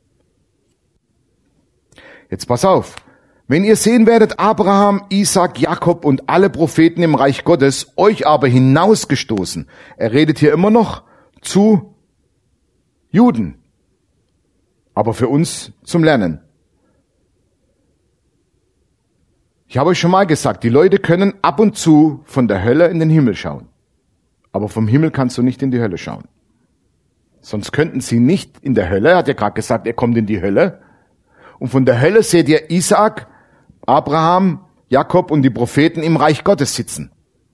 Speaker 1: Jetzt pass auf. Wenn ihr sehen werdet, Abraham, Isaac, Jakob und alle Propheten im Reich Gottes, euch aber hinausgestoßen. Er redet hier immer noch zu Juden. Aber für uns zum Lernen. Ich habe euch schon mal gesagt, die Leute können ab und zu von der Hölle in den Himmel schauen. Aber vom Himmel kannst du nicht in die Hölle schauen. Sonst könnten sie nicht in der Hölle, er hat ja gerade gesagt, er kommt in die Hölle. Und von der Hölle seht ihr Isaac, Abraham, Jakob und die Propheten im Reich Gottes sitzen.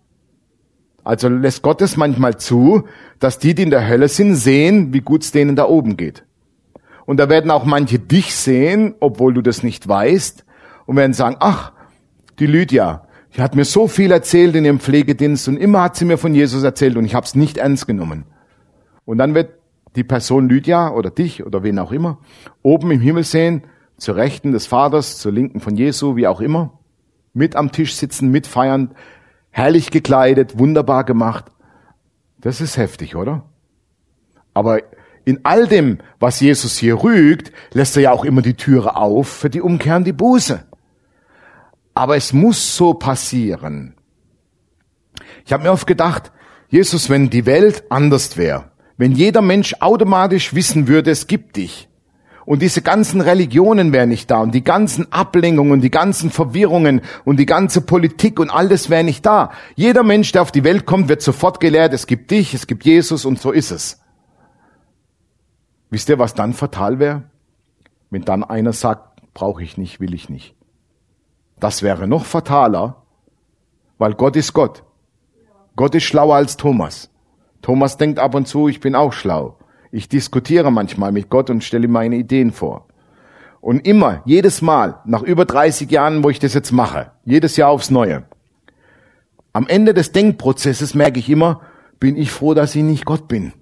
Speaker 1: Also lässt Gott es manchmal zu, dass die, die in der Hölle sind, sehen, wie gut es denen da oben geht. Und da werden auch manche dich sehen, obwohl du das nicht weißt, und werden sagen, ach, die Lydia, die hat mir so viel erzählt in ihrem Pflegedienst und immer hat sie mir von Jesus erzählt und ich habe es nicht ernst genommen. Und dann wird die Person Lydia oder dich oder wen auch immer oben im Himmel sehen, zur Rechten des Vaters, zur Linken von Jesu, wie auch immer, mit am Tisch sitzen, mitfeiern, herrlich gekleidet, wunderbar gemacht. Das ist heftig, oder? Aber in all dem, was Jesus hier rügt, lässt er ja auch immer die Türe auf für die Umkehr und die Buße. Aber es muss so passieren. Ich habe mir oft gedacht, Jesus, wenn die Welt anders wäre, wenn jeder Mensch automatisch wissen würde, es gibt dich, und diese ganzen Religionen wären nicht da, und die ganzen Ablenkungen, und die ganzen Verwirrungen, und die ganze Politik und all das wäre nicht da. Jeder Mensch, der auf die Welt kommt, wird sofort gelehrt, es gibt dich, es gibt Jesus, und so ist es. Wisst ihr, was dann fatal wäre? Wenn dann einer sagt, brauche ich nicht, will ich nicht. Das wäre noch fataler, weil Gott ist Gott. Gott ist schlauer als Thomas. Thomas denkt ab und zu, ich bin auch schlau. Ich diskutiere manchmal mit Gott und stelle meine Ideen vor. Und immer, jedes Mal, nach über dreißig Jahren, wo ich das jetzt mache, jedes Jahr aufs Neue, am Ende des Denkprozesses merke ich immer, bin ich froh, dass ich nicht Gott bin.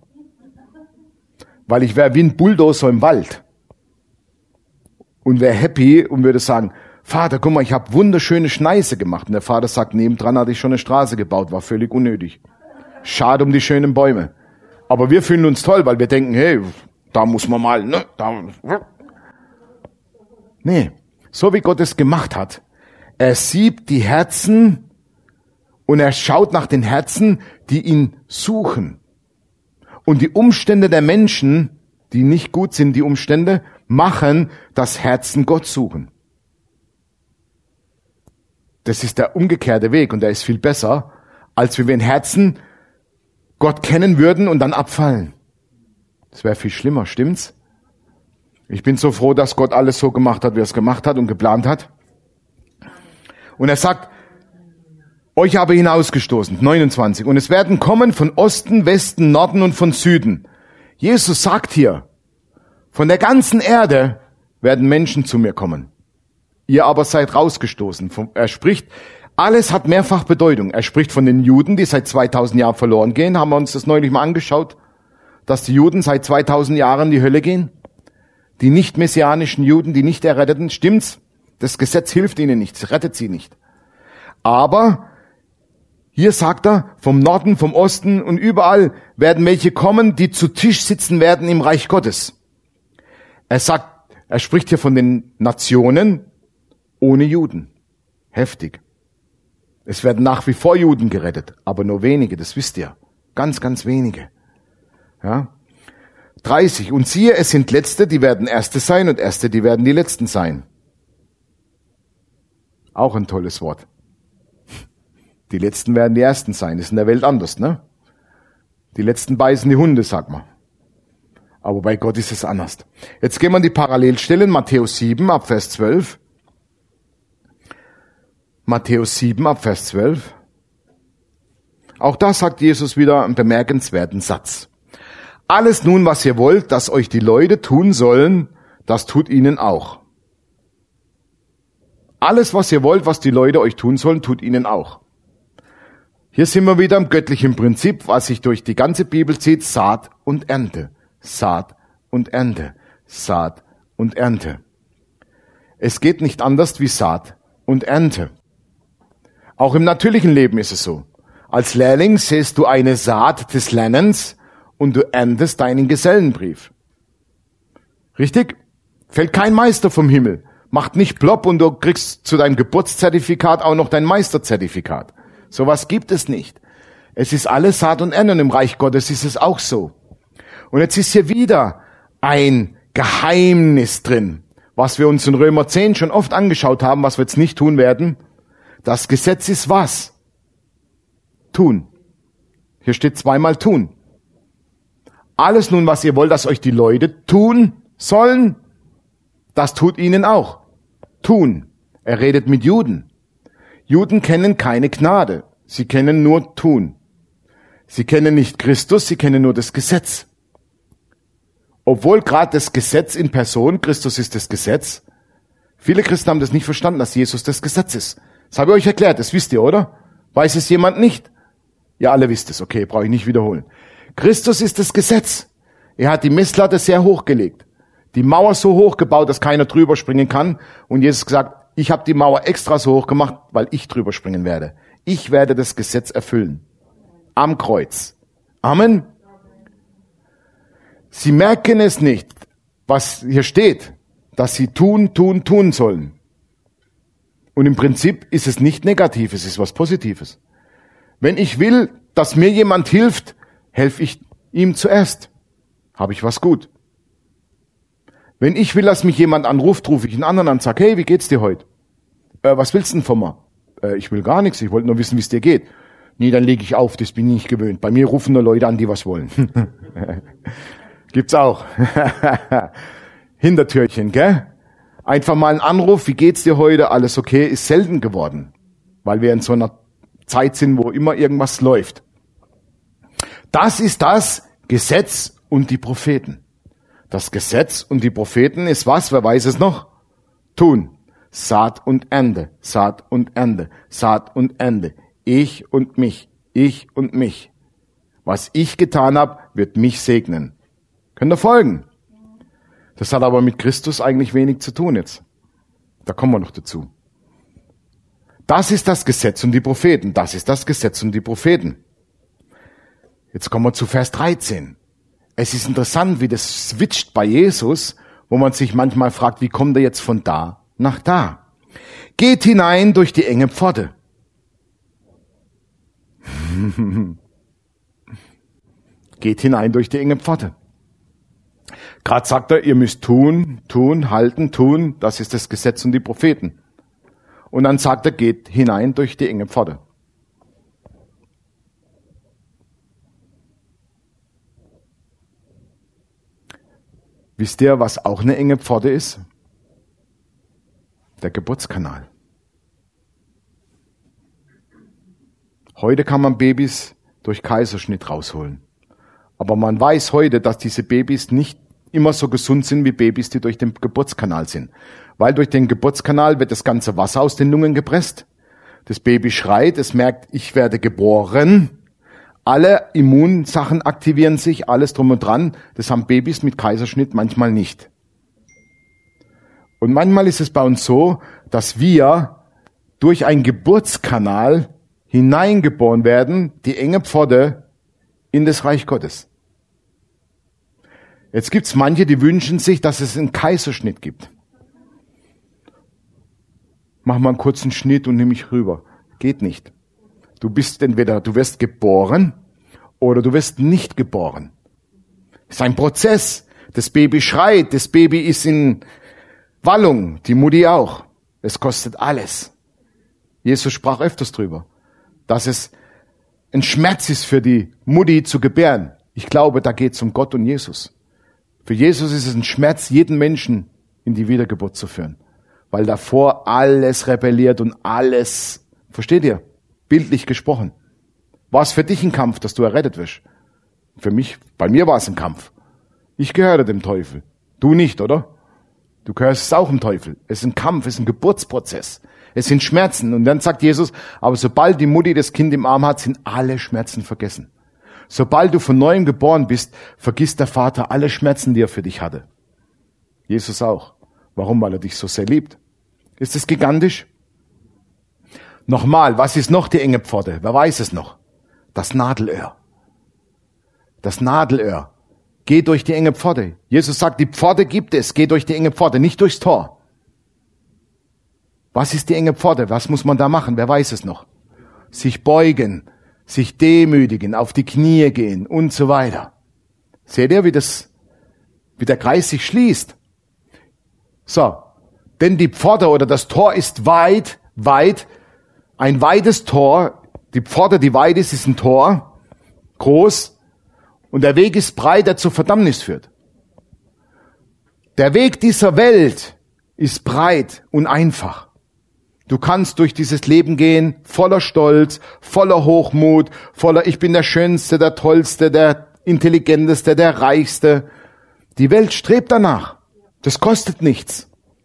Speaker 1: Weil ich wäre wie ein Bulldozer im Wald. Und wäre happy und würde sagen, Vater, guck mal, ich habe wunderschöne Schneise gemacht. Und der Vater sagt, nebendran hatte ich schon eine Straße gebaut, war völlig unnötig. Schade um die schönen Bäume. Aber wir fühlen uns toll, weil wir denken, hey, da muss man mal, ne? Da. Nee, so wie Gott es gemacht hat. Er siebt die Herzen und er schaut nach den Herzen, die ihn suchen. Und die Umstände der Menschen, die nicht gut sind, die Umstände, machen, dass Herzen Gott suchen. das ist der umgekehrte Weg und der ist viel besser, als wenn wir in Herzen Gott kennen würden und dann abfallen. Das wäre viel schlimmer, stimmt's? Ich bin so froh, dass Gott alles so gemacht hat, wie er es gemacht hat und geplant hat. Und er sagt, euch habe hinausgestoßen, neunundzwanzig. Und es werden kommen von Osten, Westen, Norden und von Süden. Jesus sagt hier, von der ganzen Erde werden Menschen zu mir kommen. Ihr aber seid rausgestoßen. Er spricht, alles hat mehrfach Bedeutung. Er spricht von den Juden, die seit zweitausend Jahren verloren gehen. Haben wir uns das neulich mal angeschaut, dass die Juden seit zweitausend Jahren in die Hölle gehen? Die nicht messianischen Juden, die nicht Erretteten, stimmt's? Das Gesetz hilft ihnen nicht, es rettet sie nicht. Aber hier sagt er, vom Norden, vom Osten und überall werden welche kommen, die zu Tisch sitzen werden im Reich Gottes. Er sagt, er spricht hier von den Nationen ohne Juden. Heftig. Es werden nach wie vor Juden gerettet, aber nur wenige, das wisst ihr. Ganz, ganz wenige. Ja. dreißig. Und siehe, es sind Letzte, die werden Erste sein und Erste, die werden die Letzten sein. Auch ein tolles Wort. Die Letzten werden die Ersten sein. Das ist in der Welt anders, ne? Die Letzten beißen die Hunde, sag mal. Aber bei Gott ist es anders. Jetzt gehen wir in die Parallelstellen, Matthäus sieben, ab Vers zwölf. Matthäus sieben, ab Vers zwölf. Auch da sagt Jesus wieder einen bemerkenswerten Satz. Alles nun, was ihr wollt, dass euch die Leute tun sollen, das tut ihnen auch. Alles, was ihr wollt, was die Leute euch tun sollen, tut ihnen auch. Hier sind wir wieder im göttlichen Prinzip, was sich durch die ganze Bibel zieht, Saat und Ernte. Saat und Ernte. Saat und Ernte. Es geht nicht anders wie Saat und Ernte. Auch im natürlichen Leben ist es so. Als Lehrling sähst du eine Saat des Lernens und du erntest deinen Gesellenbrief. Richtig? Fällt kein Meister vom Himmel. Macht nicht plopp und du kriegst zu deinem Geburtszertifikat auch noch dein Meisterzertifikat. Sowas gibt es nicht. Es ist alles Saat und Ernte und im Reich Gottes ist es auch so. Und jetzt ist hier wieder ein Geheimnis drin, was wir uns in Römer zehn schon oft angeschaut haben, was wir jetzt nicht tun werden. Das Gesetz ist was? Tun. Hier steht zweimal tun. Alles nun, was ihr wollt, dass euch die Leute tun sollen, das tut ihnen auch. Tun. Er redet mit Juden. Juden kennen keine Gnade. Sie kennen nur tun. Sie kennen nicht Christus, sie kennen nur das Gesetz. Obwohl gerade das Gesetz in Person, Christus ist das Gesetz, viele Christen haben das nicht verstanden, dass Jesus das Gesetz ist. Das habe ich euch erklärt, das wisst ihr, oder? Weiß es jemand nicht? Ja, alle wisst es, okay, brauche ich nicht wiederholen. Christus ist das Gesetz. Er hat die Messlatte sehr hoch gelegt. Die Mauer so hoch gebaut, dass keiner drüber springen kann. Und Jesus gesagt, ich habe die Mauer extra so hoch gemacht, weil ich drüber springen werde. Ich werde das Gesetz erfüllen. Am Kreuz. Amen. Sie merken es nicht, was hier steht, dass sie tun, tun, tun sollen. Und im Prinzip ist es nicht negativ, es ist was Positives. Wenn ich will, dass mir jemand hilft, helfe ich ihm zuerst. Habe ich was gut. Wenn ich will, dass mich jemand anruft, rufe ich einen anderen an und sage, hey, wie geht's dir heute? Äh, was willst du denn von mir? Äh, ich will gar nichts, ich wollte nur wissen, wie es dir geht. Nee, dann lege ich auf, das bin ich nicht gewöhnt. Bei mir rufen nur Leute an, die was wollen. Gibt's auch. Hintertürchen, gell? Einfach mal ein Anruf, wie geht's dir heute? Alles okay, ist selten geworden. Weil wir in so einer Zeit sind, wo immer irgendwas läuft. Das ist das Gesetz und die Propheten. Das Gesetz und die Propheten ist was? Wer weiß es noch? Tun. Saat und Ernte. Saat und Ernte. Saat und Ernte. Ich und mich. Ich und mich. Was ich getan habe, wird mich segnen. Könnt ihr folgen? Das hat aber mit Christus eigentlich wenig zu tun jetzt. Da kommen wir noch dazu. Das ist das Gesetz und die Propheten. Das ist das Gesetz und die Propheten. Jetzt kommen wir zu Vers dreizehn. Es ist interessant, wie das switcht bei Jesus, wo man sich manchmal fragt, wie kommt er jetzt von da nach da? Geht hinein durch die enge Pforte. Geht hinein durch die enge Pforte. Gerade sagt er, ihr müsst tun, tun, halten, tun. Das ist das Gesetz und die Propheten. Und dann sagt er, geht hinein durch die enge Pforte. Wisst ihr, was auch eine enge Pforte ist? Der Geburtskanal. Heute kann man Babys durch Kaiserschnitt rausholen. Aber man weiß heute, dass diese Babys nicht immer so gesund sind wie Babys, die durch den Geburtskanal sind. Weil durch den Geburtskanal wird das ganze Wasser aus den Lungen gepresst. Das Baby schreit, es merkt, ich werde geboren. Alle Immunsachen aktivieren sich, alles drum und dran. Das haben Babys mit Kaiserschnitt manchmal nicht. Und manchmal ist es bei uns so, dass wir durch einen Geburtskanal hineingeboren werden, die enge Pforte in das Reich Gottes. Jetzt gibt's manche, die wünschen sich, dass es einen Kaiserschnitt gibt. Mach mal einen kurzen Schnitt und nimm mich rüber. Geht nicht. Du bist entweder, du wirst geboren oder du wirst nicht geboren. Das ist ein Prozess. Das Baby schreit, das Baby ist in Wallung, die Mutti auch. Es kostet alles. Jesus sprach öfters drüber, dass es ein Schmerz ist für die Mutti zu gebären. Ich glaube, da geht es um Gott und Jesus. Für Jesus ist es ein Schmerz, jeden Menschen in die Wiedergeburt zu führen. Weil davor alles rebelliert und alles, versteht ihr? Bildlich gesprochen. War es für dich ein Kampf, dass du errettet wirst? Für mich, bei mir war es ein Kampf. Ich gehöre dem Teufel. Du nicht, oder? Du gehörst auch dem Teufel. Es ist ein Kampf, es ist ein Geburtsprozess. Es sind Schmerzen. Und dann sagt Jesus, aber sobald die Mutti das Kind im Arm hat, sind alle Schmerzen vergessen. Sobald du von neuem geboren bist, vergisst der Vater alle Schmerzen, die er für dich hatte. Jesus auch. Warum? Weil er dich so sehr liebt. Ist das gigantisch? Nochmal, was ist noch die enge Pforte? Wer weiß es noch? Das Nadelöhr. Das Nadelöhr. Geh durch die enge Pforte. Jesus sagt, die Pforte gibt es. Geh durch die enge Pforte, nicht durchs Tor. Was ist die enge Pforte? Was muss man da machen? Wer weiß es noch? Sich beugen, sich demütigen, auf die Knie gehen und so weiter. Seht ihr, wie das, wie der Kreis sich schließt? So. Denn die Pforte oder das Tor ist weit, weit, ein weites Tor. Die Pforte, die weit ist, ist ein Tor, groß. Und der Weg ist breit, der zur Verdammnis führt. Der Weg dieser Welt ist breit und einfach. Du kannst durch dieses Leben gehen, voller Stolz, voller Hochmut, voller ich bin der Schönste, der Tollste, der Intelligenteste, der Reichste. Die Welt strebt danach. Das kostet nichts.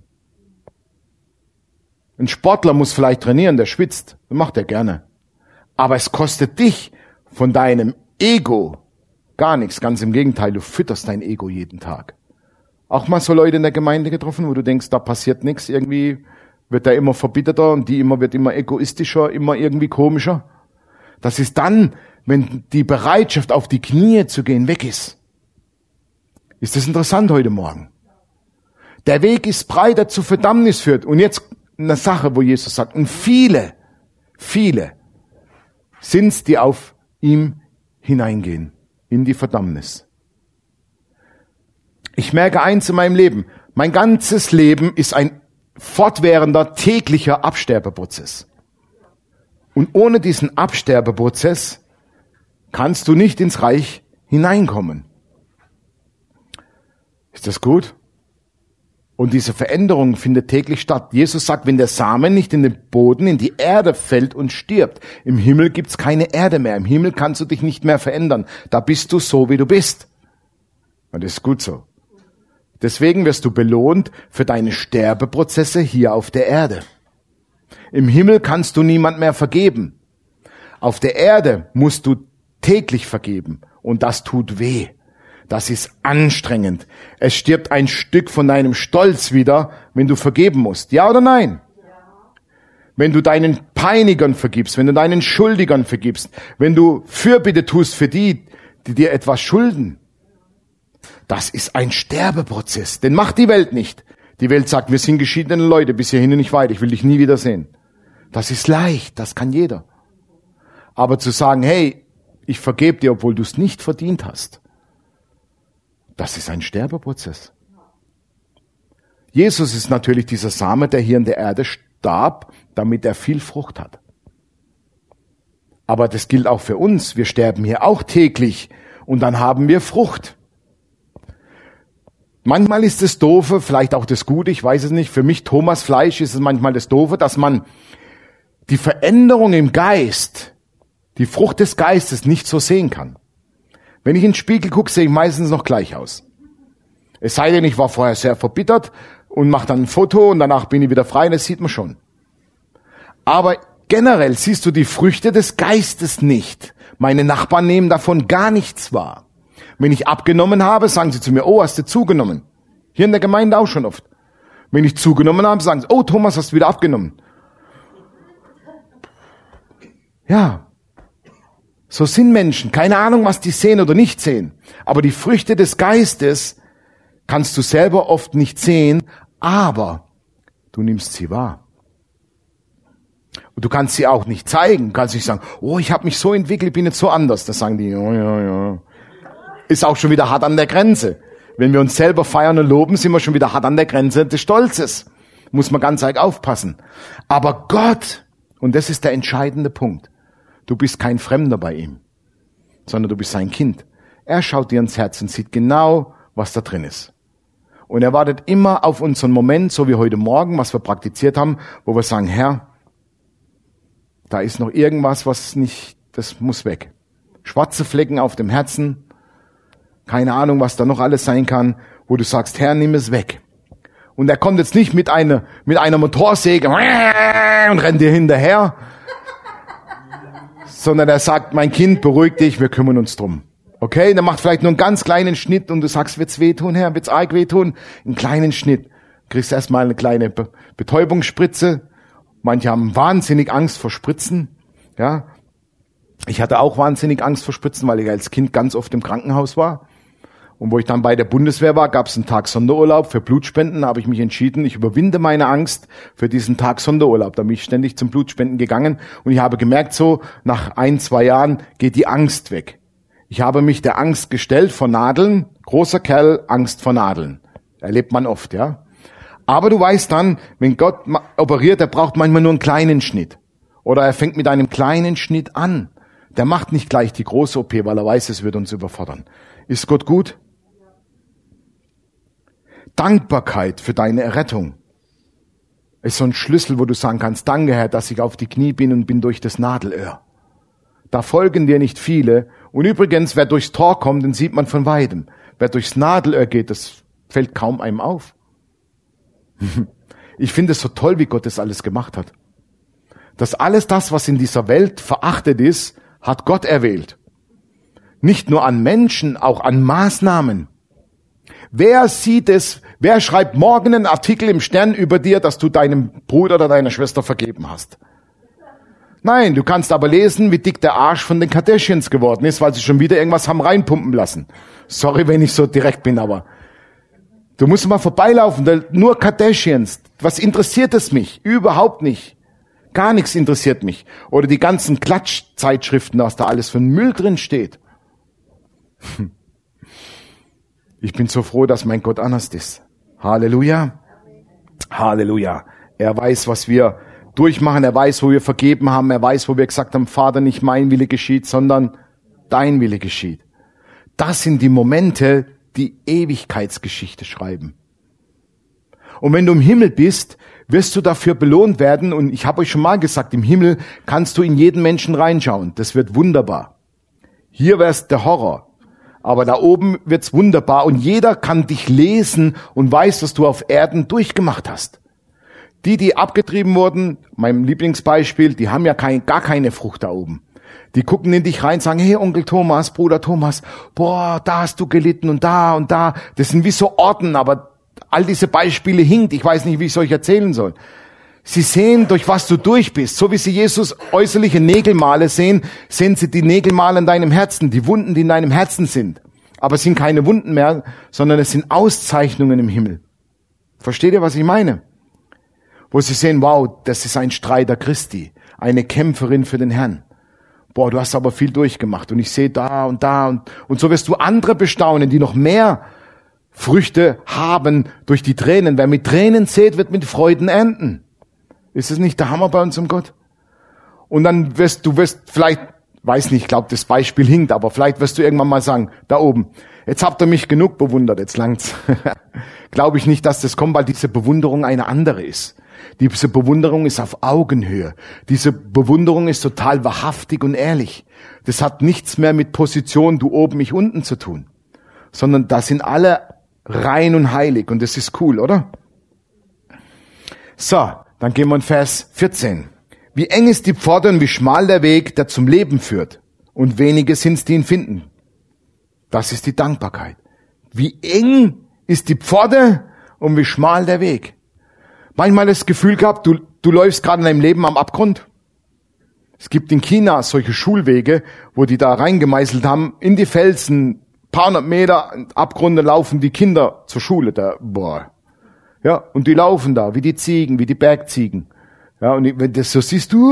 Speaker 1: Ein Sportler muss vielleicht trainieren, der schwitzt. Das macht er gerne. Aber es kostet dich von deinem Ego gar nichts. Ganz im Gegenteil, du fütterst dein Ego jeden Tag. Auch mal so Leute in der Gemeinde getroffen, wo du denkst, da passiert nichts. Irgendwie wird der immer verbitterter und die immer wird immer egoistischer, immer irgendwie komischer. Das ist dann, wenn die Bereitschaft, auf die Knie zu gehen, weg ist. Ist das interessant heute Morgen? Der Weg ist breiter zur Verdammnis führt. Und jetzt eine Sache, wo Jesus sagt, und viele, viele sind's, die auf ihm hineingehen, in die Verdammnis. Ich merke eins in meinem Leben, mein ganzes Leben ist ein fortwährender, täglicher Absterbeprozess. Und ohne diesen Absterbeprozess kannst du nicht ins Reich hineinkommen. Ist das gut? Und diese Veränderung findet täglich statt. Jesus sagt, wenn der Samen nicht in den Boden, in die Erde fällt und stirbt, im Himmel gibt's keine Erde mehr. Im Himmel kannst du dich nicht mehr verändern. Da bist du so, wie du bist. Und das ist gut so. Deswegen wirst du belohnt für deine Sterbeprozesse hier auf der Erde. Im Himmel kannst du niemand mehr vergeben. Auf der Erde musst du täglich vergeben. Und das tut weh. Das ist anstrengend. Es stirbt ein Stück von deinem Stolz wieder, wenn du vergeben musst. Ja oder nein? Ja. Wenn du deinen Peinigern vergibst, wenn du deinen Schuldigern vergibst, wenn du Fürbitte tust für die, die dir etwas schulden. Das ist ein Sterbeprozess. Den macht die Welt nicht. Die Welt sagt, wir sind geschiedene Leute, bis hierhin und nicht weit. Ich will dich nie wiedersehen. Das ist leicht. Das kann jeder. Aber zu sagen, hey, ich vergebe dir, obwohl du es nicht verdient hast. Das ist ein Sterbeprozess. Jesus ist natürlich dieser Same, der hier in der Erde starb, damit er viel Frucht hat. Aber das gilt auch für uns. Wir sterben hier auch täglich und dann haben wir Frucht. Manchmal ist das Doofe, vielleicht auch das Gute, ich weiß es nicht. Für mich, Thomas Fleisch, ist es manchmal das Doofe, dass man die Veränderung im Geist, die Frucht des Geistes nicht so sehen kann. Wenn ich in den Spiegel gucke, sehe ich meistens noch gleich aus. Es sei denn, ich war vorher sehr verbittert und mache dann ein Foto und danach bin ich wieder frei, das sieht man schon. Aber generell siehst du die Früchte des Geistes nicht. Meine Nachbarn nehmen davon gar nichts wahr. Wenn ich abgenommen habe, sagen sie zu mir, oh, hast du zugenommen? Hier in der Gemeinde auch schon oft. Wenn ich zugenommen habe, sagen sie, oh, Thomas, hast du wieder abgenommen. Ja, so sind Menschen. Keine Ahnung, was die sehen oder nicht sehen. Aber die Früchte des Geistes kannst du selber oft nicht sehen, aber du nimmst sie wahr. Und du kannst sie auch nicht zeigen. Du kannst nicht sagen, oh, ich habe mich so entwickelt, ich bin jetzt so anders. Das sagen die, oh, ja, ja. Ist auch schon wieder hart an der Grenze. Wenn wir uns selber feiern und loben, sind wir schon wieder hart an der Grenze des Stolzes. Muss man ganz arg aufpassen. Aber Gott, und das ist der entscheidende Punkt, du bist kein Fremder bei ihm, sondern du bist sein Kind. Er schaut dir ins Herz und sieht genau, was da drin ist. Und er wartet immer auf unseren Moment, so wie heute Morgen, was wir praktiziert haben, wo wir sagen, Herr, da ist noch irgendwas, was nicht, das muss weg. Schwarze Flecken auf dem Herzen, keine Ahnung, was da noch alles sein kann, wo du sagst, Herr, nimm es weg. Und er kommt jetzt nicht mit einer, mit einer Motorsäge und rennt dir hinterher, sondern er sagt, mein Kind, beruhig dich, wir kümmern uns drum. Okay, der macht vielleicht nur einen ganz kleinen Schnitt und du sagst, wird's wehtun, Herr, wird's arg wehtun? Einen kleinen Schnitt. Kriegst erstmal eine kleine Be- Betäubungsspritze. Manche haben wahnsinnig Angst vor Spritzen, ja. Ich hatte auch wahnsinnig Angst vor Spritzen, weil ich als Kind ganz oft im Krankenhaus war. Und wo ich dann bei der Bundeswehr war, gab es einen Tag Sonderurlaub für Blutspenden. Da habe ich mich entschieden, ich überwinde meine Angst für diesen Tag Sonderurlaub. Da bin ich ständig zum Blutspenden gegangen. Und ich habe gemerkt, so nach ein, zwei Jahren geht die Angst weg. Ich habe mich der Angst gestellt vor Nadeln. Großer Kerl, Angst vor Nadeln. Erlebt man oft, ja. Aber du weißt dann, wenn Gott operiert, er braucht manchmal nur einen kleinen Schnitt. Oder er fängt mit einem kleinen Schnitt an. Der macht nicht gleich die große O P, weil er weiß, es wird uns überfordern. Ist Gott gut? Dankbarkeit für deine Errettung ist so ein Schlüssel, wo du sagen kannst, danke Herr, dass ich auf die Knie bin und bin durch das Nadelöhr. Da folgen dir nicht viele. Und übrigens, wer durchs Tor kommt, den sieht man von weitem. Wer durchs Nadelöhr geht, das fällt kaum einem auf. Ich finde es so toll, wie Gott das alles gemacht hat. Dass alles das, was in dieser Welt verachtet ist, hat Gott erwählt. Nicht nur an Menschen, auch an Maßnahmen. Wer sieht es, wer schreibt morgen einen Artikel im Stern über dir, dass du deinem Bruder oder deiner Schwester vergeben hast? Nein, du kannst aber lesen, wie dick der Arsch von den Kardashians geworden ist, weil sie schon wieder irgendwas haben reinpumpen lassen. Sorry, wenn ich so direkt bin, aber du musst mal vorbeilaufen, nur Kardashians. Was interessiert es mich? Überhaupt nicht. Gar nichts interessiert mich. Oder die ganzen Klatschzeitschriften, was da alles für ein Müll drin steht. Ich bin so froh, dass mein Gott anders ist. Halleluja. Halleluja. Er weiß, was wir durchmachen. Er weiß, wo wir vergeben haben. Er weiß, wo wir gesagt haben, Vater, nicht mein Wille geschieht, sondern dein Wille geschieht. Das sind die Momente, die Ewigkeitsgeschichte schreiben. Und wenn du im Himmel bist, wirst du dafür belohnt werden. Und ich habe euch schon mal gesagt, im Himmel kannst du in jeden Menschen reinschauen. Das wird wunderbar. Hier wär's der Horror. Aber da oben wird's wunderbar und jeder kann dich lesen und weiß, was du auf Erden durchgemacht hast. Die, die abgetrieben wurden, mein Lieblingsbeispiel, die haben ja kein, gar keine Frucht da oben. Die gucken in dich rein, sagen, hey Onkel Thomas, Bruder Thomas, boah, da hast du gelitten und da und da. Das sind wie so Orden, aber all diese Beispiele hinkt. Ich weiß nicht, wie ich es euch erzählen soll. Sie sehen, durch was du durch bist. So wie sie Jesus äußerliche Nägelmale sehen, sehen sie die Nägelmale in deinem Herzen, die Wunden, die in deinem Herzen sind. Aber es sind keine Wunden mehr, sondern es sind Auszeichnungen im Himmel. Versteht ihr, was ich meine? Wo sie sehen, wow, das ist ein Streiter Christi, eine Kämpferin für den Herrn. Boah, du hast aber viel durchgemacht und ich sehe da und da und, und so wirst du andere bestaunen, die noch mehr Früchte haben durch die Tränen. Wer mit Tränen sät, wird mit Freuden ernten. Ist es nicht der Hammer bei unserem Gott? Und dann wirst du wirst vielleicht, weiß nicht, ich glaube, das Beispiel hinkt, aber vielleicht wirst du irgendwann mal sagen, da oben, jetzt habt ihr mich genug bewundert, jetzt langt's. Glaube ich nicht, dass das kommt, weil diese Bewunderung eine andere ist. Diese Bewunderung ist auf Augenhöhe. Diese Bewunderung ist total wahrhaftig und ehrlich. Das hat nichts mehr mit Position, du oben, ich unten zu tun. Sondern da sind alle rein und heilig und das ist cool, oder? So, dann gehen wir in Vers vierzehn. Wie eng ist die Pforte und wie schmal der Weg, der zum Leben führt. Und wenige sind's, die ihn finden. Das ist die Dankbarkeit. Wie eng ist die Pforte und wie schmal der Weg. Manchmal das Gefühl gehabt, du, du läufst gerade in deinem Leben am Abgrund. Es gibt in China solche Schulwege, wo die da reingemeißelt haben, in die Felsen, paar hundert Meter Abgründe laufen die Kinder zur Schule. Da, boah. Ja, und die laufen da, wie die Ziegen, wie die Bergziegen. Ja, und wenn das so siehst, du,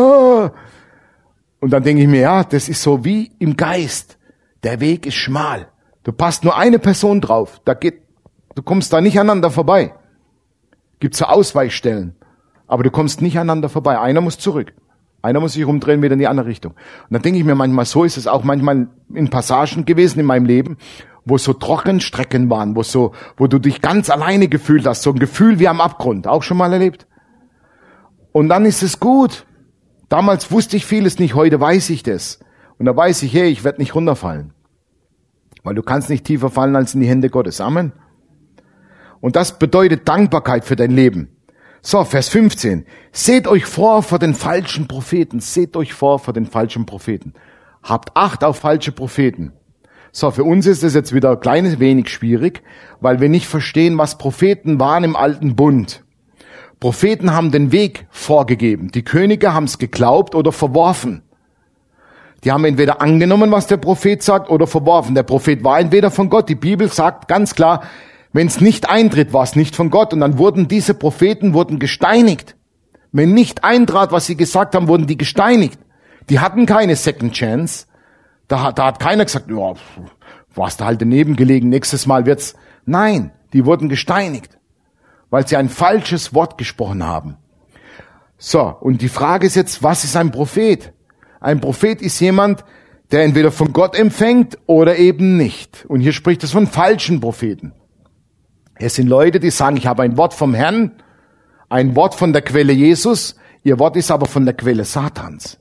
Speaker 1: und dann denke ich mir, ja, das ist so wie im Geist. Der Weg ist schmal. Du passt nur eine Person drauf. Da geht, du kommst da nicht aneinander vorbei. Gibt's so Ausweichstellen. Aber du kommst nicht aneinander vorbei. Einer muss zurück. Einer muss sich rumdrehen, wieder in die andere Richtung. Und dann denke ich mir manchmal, so ist es auch manchmal in Passagen gewesen in meinem Leben, wo so Trockenstrecken waren, wo so, wo du dich ganz alleine gefühlt hast. So ein Gefühl wie am Abgrund. Auch schon mal erlebt? Und dann ist es gut. Damals wusste ich vieles nicht, heute weiß ich das. Und da weiß ich, hey, ich werde nicht runterfallen. Weil du kannst nicht tiefer fallen als in die Hände Gottes. Amen. Und das bedeutet Dankbarkeit für dein Leben. So, Vers fünfzehn. Seht euch vor vor den falschen Propheten. Seht euch vor vor den falschen Propheten. Habt Acht auf falsche Propheten. So, für uns ist es jetzt wieder ein kleines wenig schwierig, weil wir nicht verstehen, was Propheten waren im alten Bund. Propheten haben den Weg vorgegeben. Die Könige haben es geglaubt oder verworfen. Die haben entweder angenommen, was der Prophet sagt, oder verworfen. Der Prophet war entweder von Gott. Die Bibel sagt ganz klar, wenn es nicht eintritt, war es nicht von Gott. Und dann wurden diese Propheten wurden gesteinigt. Wenn nicht eintrat, was sie gesagt haben, wurden die gesteinigt. Die hatten keine Second Chance. Da hat, da hat keiner gesagt, ja, warst du halt daneben gelegen, nächstes Mal wird's. Nein, die wurden gesteinigt, weil sie ein falsches Wort gesprochen haben. So, und die Frage ist jetzt, was ist ein Prophet? Ein Prophet ist jemand, der entweder von Gott empfängt oder eben nicht. Und hier spricht es von falschen Propheten. Es sind Leute, die sagen, ich habe ein Wort vom Herrn, ein Wort von der Quelle Jesus, ihr Wort ist aber von der Quelle Satans.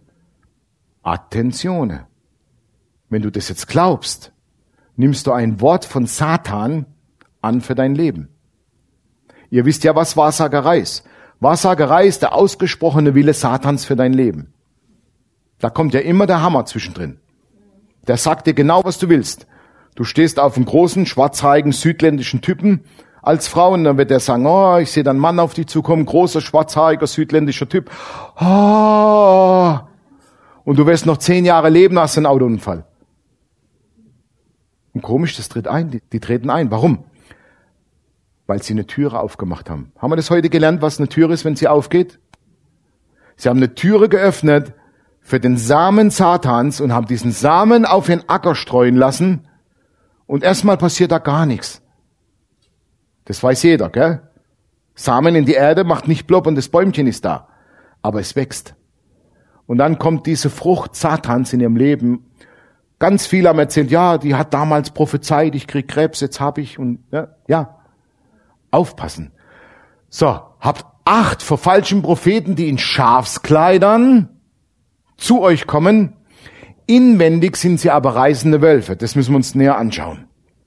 Speaker 1: Attenzione. Wenn du das jetzt glaubst, nimmst du ein Wort von Satan an für dein Leben. Ihr wisst ja, was Wahrsagerei ist. Wahrsagerei ist der ausgesprochene Wille Satans für dein Leben. Da kommt ja immer der Hammer zwischendrin. Der sagt dir genau, was du willst. Du stehst auf einem großen, schwarzhaarigen, südländischen Typen als Frau und dann wird der sagen, oh, ich sehe da einen Mann auf dich zukommen, großer, schwarzhaariger, südländischer Typ. Oh. Und du wirst noch zehn Jahre leben, hast einen Autounfall. Und komisch, das tritt ein, die, die treten ein. Warum? Weil sie eine Türe aufgemacht haben. Haben wir das heute gelernt, was eine Türe ist, wenn sie aufgeht? Sie haben eine Türe geöffnet für den Samen Satans und haben diesen Samen auf ihren Acker streuen lassen und erstmal passiert da gar nichts. Das weiß jeder, gell? Samen in die Erde macht nicht plopp und das Bäumchen ist da. Aber es wächst. Und dann kommt diese Frucht Satans in ihrem Leben. Ganz viele haben erzählt, ja, die hat damals prophezeit, ich krieg Krebs, jetzt hab ich und ja, ja. Aufpassen. So, habt Acht vor falschen Propheten, die in Schafskleidern zu euch kommen. Inwendig sind sie aber reißende Wölfe. Das müssen wir uns näher anschauen.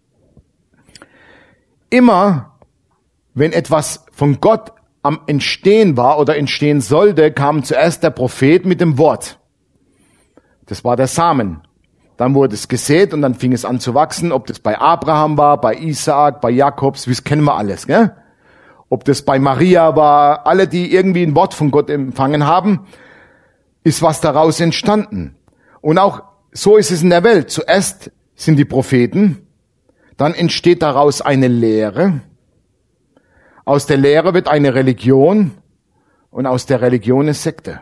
Speaker 1: Immer, wenn etwas von Gott am Entstehen war oder entstehen sollte, kam zuerst der Prophet mit dem Wort. Das war der Samen. Dann wurde es gesät und dann fing es an zu wachsen. Ob das bei Abraham war, bei Isaak, bei Jakobs, das kennen wir alles, gell? Ob das bei Maria war, alle, die irgendwie ein Wort von Gott empfangen haben, ist was daraus entstanden. Und auch so ist es in der Welt. Zuerst sind die Propheten, dann entsteht daraus eine Lehre. Aus der Lehre wird eine Religion und aus der Religion eine Sekte.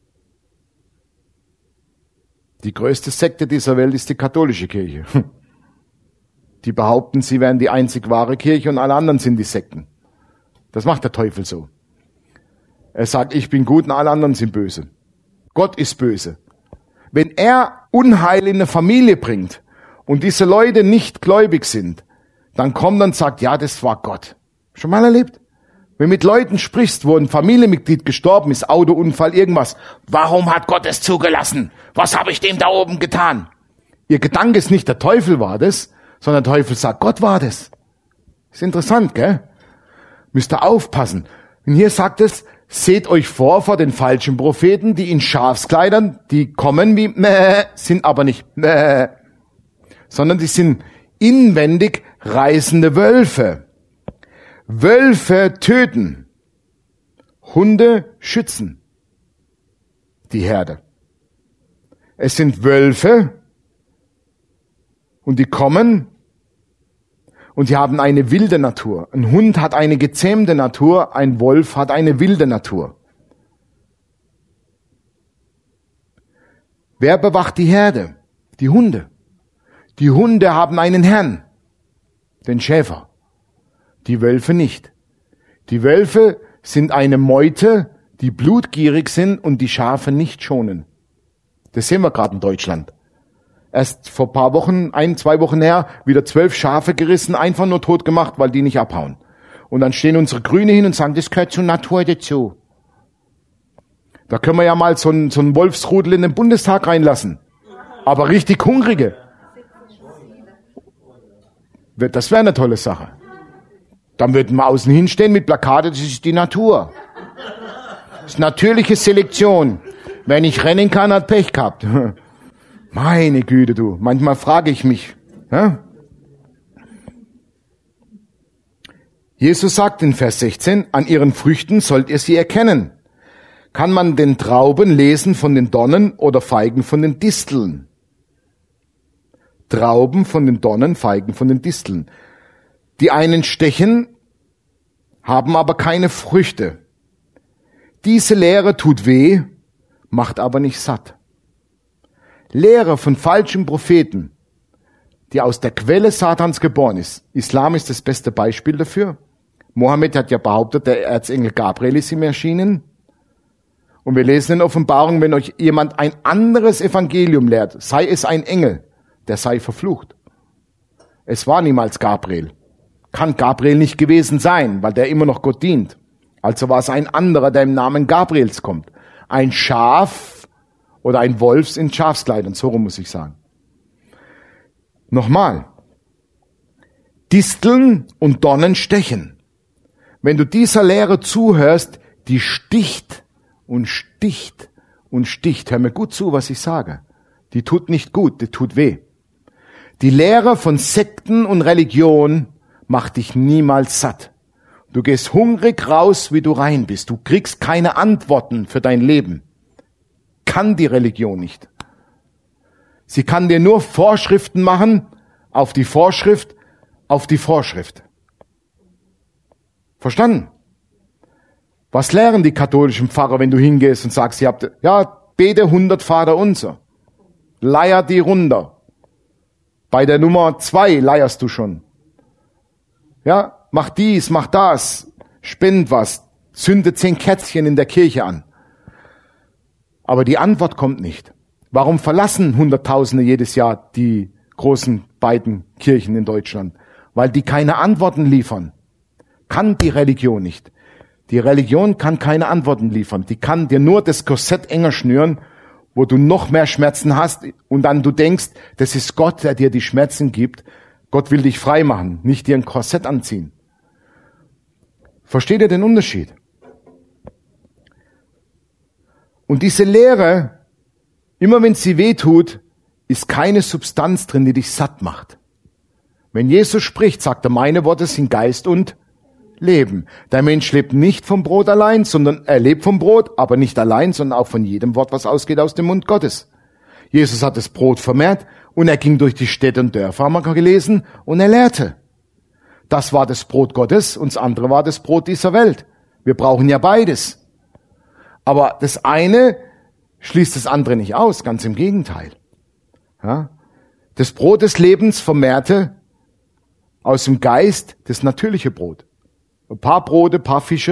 Speaker 1: Die größte Sekte dieser Welt ist die katholische Kirche. Die behaupten, sie wären die einzig wahre Kirche und alle anderen sind die Sekten. Das macht der Teufel so. Er sagt, ich bin gut und alle anderen sind böse. Gott ist böse. Wenn er Unheil in eine Familie bringt und diese Leute nicht gläubig sind, dann kommt und sagt, ja, das war Gott. Schon mal erlebt? Wenn du mit Leuten sprichst, wo ein Familienmitglied gestorben ist, Autounfall, irgendwas, warum hat Gott es zugelassen? Was habe ich dem da oben getan? Ihr Gedanke ist nicht, der Teufel war das, sondern der Teufel sagt, Gott war das. Ist interessant, gell? Müsst ihr aufpassen. Und hier sagt es, seht euch vor vor den falschen Propheten, die in Schafskleidern, die kommen wie Mäh, sind aber nicht Mäh, sondern die sind inwendig reißende Wölfe. Wölfe töten, Hunde schützen die Herde. Es sind Wölfe und die kommen und die haben eine wilde Natur. Ein Hund hat eine gezähmte Natur, ein Wolf hat eine wilde Natur. Wer bewacht die Herde? Die Hunde. Die Hunde haben einen Herrn, den Schäfer. Die Wölfe nicht. Die Wölfe sind eine Meute, die blutgierig sind und die Schafe nicht schonen. Das sehen wir gerade in Deutschland. Erst vor ein paar Wochen, ein, zwei Wochen her, wieder zwölf Schafe gerissen, einfach nur tot gemacht, weil die nicht abhauen. Und dann stehen unsere Grüne hin und sagen, das gehört zur Natur dazu. Da können wir ja mal so einen, so einen Wolfsrudel in den Bundestag reinlassen. Aber richtig hungrige. Das wäre eine tolle Sache. Dann würden wir außen hinstehen mit Plakate, das ist die Natur. Das ist natürliche Selektion. Wer nicht rennen kann, hat Pech gehabt. Meine Güte, du. Manchmal frage ich mich. Ja? Jesus sagt in Vers sechzehn, an ihren Früchten sollt ihr sie erkennen. Kann man den Trauben lesen von den Dornen oder Feigen von den Disteln? Trauben von den Dornen, Feigen von den Disteln. Die einen stechen, haben aber keine Früchte. Diese Lehre tut weh, macht aber nicht satt. Lehre von falschen Propheten, die aus der Quelle Satans geboren ist. Islam ist das beste Beispiel dafür. Mohammed hat ja behauptet, der Erzengel Gabriel ist ihm erschienen. Und wir lesen in Offenbarung, wenn euch jemand ein anderes Evangelium lehrt, sei es ein Engel, der sei verflucht. Es war niemals Gabriel. Kann Gabriel nicht gewesen sein, weil der immer noch Gott dient. Also war es ein anderer, der im Namen Gabriels kommt. Ein Schaf oder ein Wolf in Schafskleidern, so rum muss ich sagen. Nochmal. Disteln und Dornen stechen. Wenn du dieser Lehre zuhörst, die sticht und sticht und sticht. Hör mir gut zu, was ich sage. Die tut nicht gut, die tut weh. Die Lehre von Sekten und Religion macht dich niemals satt. Du gehst hungrig raus, wie du rein bist. Du kriegst keine Antworten für dein Leben. Kann die Religion nicht. Sie kann dir nur Vorschriften machen, auf die Vorschrift, auf die Vorschrift. Verstanden? Was lehren die katholischen Pfarrer, wenn du hingehst und sagst, ihr habt, ja, bete hundert Vater unser. Leier die runter. Bei der Nummer zwei leierst du schon. Ja, mach dies, mach das, spend was, zünde zehn Kerzchen in der Kirche an. Aber die Antwort kommt nicht. Warum verlassen Hunderttausende jedes Jahr die großen beiden Kirchen in Deutschland? Weil die keine Antworten liefern. Kann die Religion nicht. Die Religion kann keine Antworten liefern. Die kann dir nur das Korsett enger schnüren, wo du noch mehr Schmerzen hast und dann du denkst, das ist Gott, der dir die Schmerzen gibt. Gott will dich frei machen, nicht dir ein Korsett anziehen. Versteht ihr den Unterschied? Und diese Lehre, immer wenn sie weh tut, ist keine Substanz drin, die dich satt macht. Wenn Jesus spricht, sagt er, meine Worte sind Geist und Leben. Der Mensch lebt nicht vom Brot allein, sondern er lebt vom Brot, aber nicht allein, sondern auch von jedem Wort, was ausgeht aus dem Mund Gottes. Jesus hat das Brot vermehrt und er ging durch die Städte und Dörfer, haben wir gelesen, und er lehrte. Das war das Brot Gottes und das andere war das Brot dieser Welt. Wir brauchen ja beides. Aber das eine schließt das andere nicht aus, ganz im Gegenteil. Ja? Das Brot des Lebens vermehrte aus dem Geist das natürliche Brot. Ein paar Brote, ein paar Fische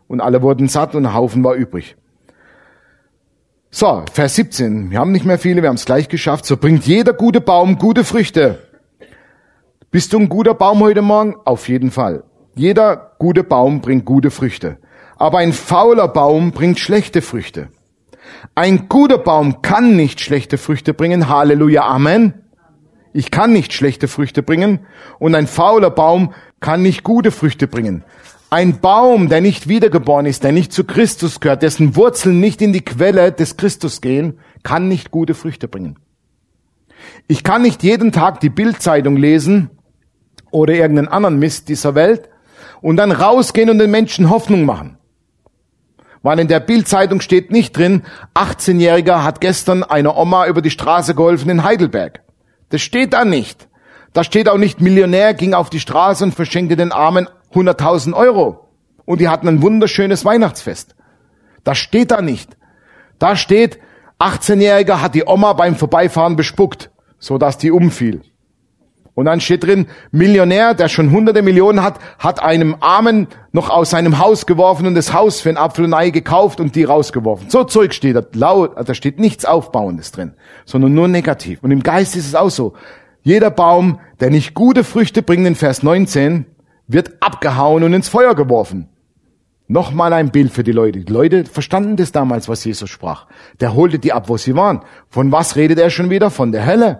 Speaker 1: und alle wurden satt und ein Haufen war übrig. So, Vers siebzehn. Wir haben nicht mehr viele, wir haben es gleich geschafft. So bringt jeder gute Baum gute Früchte. Bist du ein guter Baum heute Morgen? Auf jeden Fall. Jeder gute Baum bringt gute Früchte. Aber ein fauler Baum bringt schlechte Früchte. Ein guter Baum kann nicht schlechte Früchte bringen. Halleluja, Amen. Ich kann nicht schlechte Früchte bringen. Und ein fauler Baum kann nicht gute Früchte bringen. Ein Baum, der nicht wiedergeboren ist, der nicht zu Christus gehört, dessen Wurzeln nicht in die Quelle des Christus gehen, kann nicht gute Früchte bringen. Ich kann nicht jeden Tag die Bild-Zeitung lesen oder irgendeinen anderen Mist dieser Welt und dann rausgehen und den Menschen Hoffnung machen. Weil in der Bild-Zeitung steht nicht drin, achtzehnjähriger hat gestern einer Oma über die Straße geholfen in Heidelberg. Das steht da nicht. Da steht auch nicht, Millionär ging auf die Straße und verschenkte den Armen hunderttausend Euro. Und die hatten ein wunderschönes Weihnachtsfest. Das steht da nicht. Da steht, achtzehnjähriger hat die Oma beim Vorbeifahren bespuckt, sodass die umfiel. Und dann steht drin, Millionär, der schon hunderte Millionen hat, hat einem Armen noch aus seinem Haus geworfen und das Haus für einen Apfel und ein Ei gekauft und die rausgeworfen. So Zeug steht da, laut, da steht nichts Aufbauendes drin, sondern nur negativ. Und im Geist ist es auch so. Jeder Baum, der nicht gute Früchte bringt, in Vers neunzehn, wird abgehauen und ins Feuer geworfen. Nochmal ein Bild für die Leute. Die Leute verstanden das damals, was Jesus sprach. Der holte die ab, wo sie waren. Von was redet er schon wieder? Von der Hölle.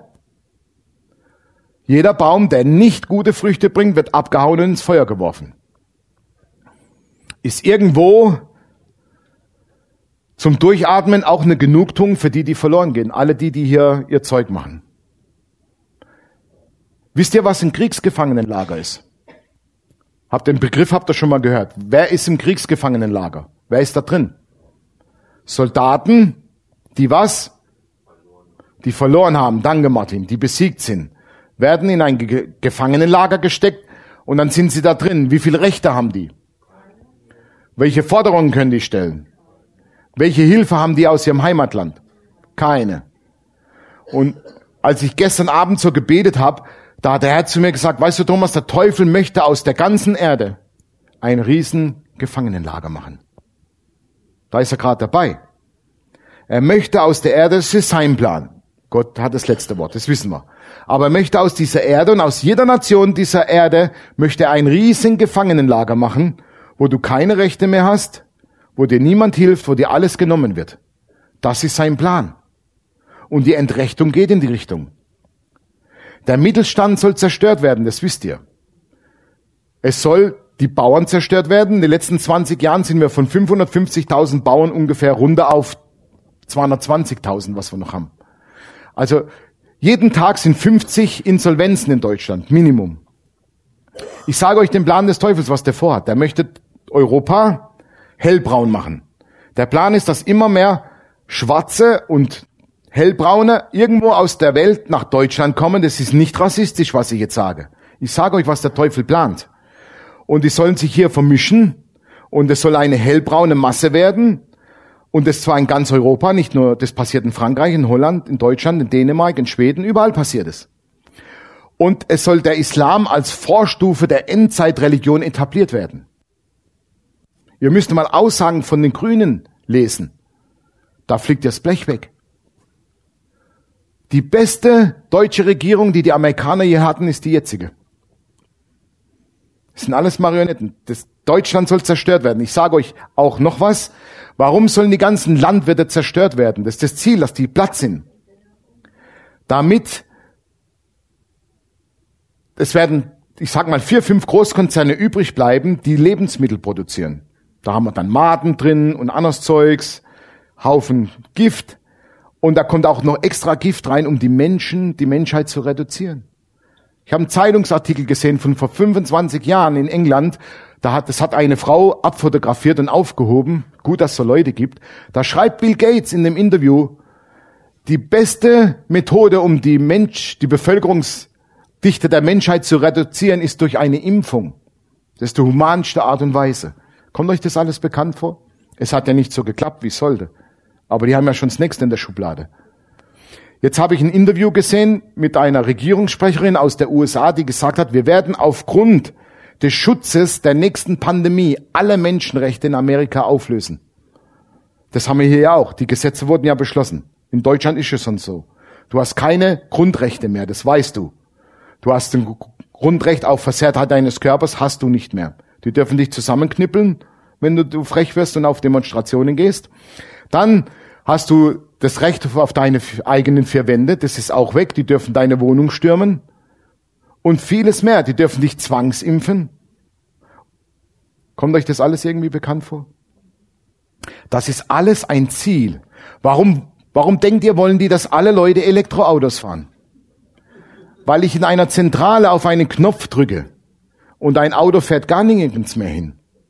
Speaker 1: Jeder Baum, der nicht gute Früchte bringt, wird abgehauen und ins Feuer geworfen. Ist irgendwo zum Durchatmen auch eine Genugtuung für die, die verloren gehen. Alle die, die hier ihr Zeug machen. Wisst ihr, was ein Kriegsgefangenenlager ist? Habt den Begriff, habt ihr schon mal gehört. Wer ist im Kriegsgefangenenlager? Wer ist da drin? Soldaten, die was? Die verloren haben. Danke, Martin. Die besiegt sind. Werden in ein Ge- Gefangenenlager gesteckt und dann sind sie da drin. Wie viele Rechte haben die? Welche Forderungen können die stellen? Welche Hilfe haben die aus ihrem Heimatland? Keine. Und als ich gestern Abend so gebetet habe, da hat der Herr zu mir gesagt, weißt du, Thomas, der Teufel möchte aus der ganzen Erde ein riesen Gefangenenlager machen. Da ist er gerade dabei. Er möchte aus der Erde, das ist sein Plan. Gott hat das letzte Wort, das wissen wir. Aber er möchte aus dieser Erde und aus jeder Nation dieser Erde möchte er ein riesen Gefangenenlager machen, wo du keine Rechte mehr hast, wo dir niemand hilft, wo dir alles genommen wird. Das ist sein Plan. Und die Entrechtung geht in die Richtung. Der Mittelstand soll zerstört werden, das wisst ihr. Es soll die Bauern zerstört werden. In den letzten zwanzig Jahren sind wir von fünfhundertfünfzigtausend Bauern ungefähr runter auf zweihundertzwanzigtausend, was wir noch haben. Also jeden Tag sind fünfzig Insolvenzen in Deutschland, Minimum. Ich sage euch den Plan des Teufels, was der vorhat. Der möchte Europa hellbraun machen. Der Plan ist, dass immer mehr Schwarze und Hellbraune irgendwo aus der Welt nach Deutschland kommen. Das ist nicht rassistisch, was ich jetzt sage. Ich sage euch, was der Teufel plant. Und die sollen sich hier vermischen und es soll eine hellbraune Masse werden. Und das zwar in ganz Europa, nicht nur, das passiert in Frankreich, in Holland, in Deutschland, in Dänemark, in Schweden, überall passiert es. Und es soll der Islam als Vorstufe der Endzeitreligion etabliert werden. Ihr müsst mal Aussagen von den Grünen lesen. Da fliegt das Blech weg. Die beste deutsche Regierung, die die Amerikaner hier hatten, ist die jetzige. Das sind alles Marionetten. Das Deutschland soll zerstört werden. Ich sage euch auch noch was. Warum sollen die ganzen Landwirte zerstört werden? Das ist das Ziel, dass die platt sind. Damit es werden, ich sag mal, vier, fünf Großkonzerne übrig bleiben, die Lebensmittel produzieren. Da haben wir dann Maden drin und anderes Zeugs, Haufen Gift. Und da kommt auch noch extra Gift rein, um die Menschen, die Menschheit zu reduzieren. Ich habe einen Zeitungsartikel gesehen von vor fünfundzwanzig Jahren in England. Da hat, das hat eine Frau abfotografiert und aufgehoben. Gut, dass es so Leute gibt. Da schreibt Bill Gates in dem Interview, die beste Methode, um die Mensch, die Bevölkerungsdichte der Menschheit zu reduzieren, ist durch eine Impfung. Das ist die humanste Art und Weise. Kommt euch das alles bekannt vor? Es hat ja nicht so geklappt, wie es sollte. Aber die haben ja schon das Nächste in der Schublade. Jetzt habe ich ein Interview gesehen mit einer Regierungssprecherin aus der U S A, die gesagt hat, wir werden aufgrund des Schutzes der nächsten Pandemie alle Menschenrechte in Amerika auflösen. Das haben wir hier ja auch. Die Gesetze wurden ja beschlossen. In Deutschland ist es schon so. Du hast keine Grundrechte mehr, das weißt du. Du hast ein Grundrecht auf Versehrtheit deines Körpers, hast du nicht mehr. Die dürfen dich zusammenknippeln, wenn du, du frech wirst und auf Demonstrationen gehst. Dann hast du das Recht auf deine eigenen vier Wände, das ist auch weg. Die dürfen deine Wohnung stürmen. Und vieles mehr. Die dürfen dich zwangsimpfen. Kommt euch das alles irgendwie bekannt vor? Das ist alles ein Ziel. Warum, warum denkt ihr, wollen die, dass alle Leute Elektroautos fahren? Weil ich in einer Zentrale auf einen Knopf drücke und ein Auto fährt gar nirgends mehr hin.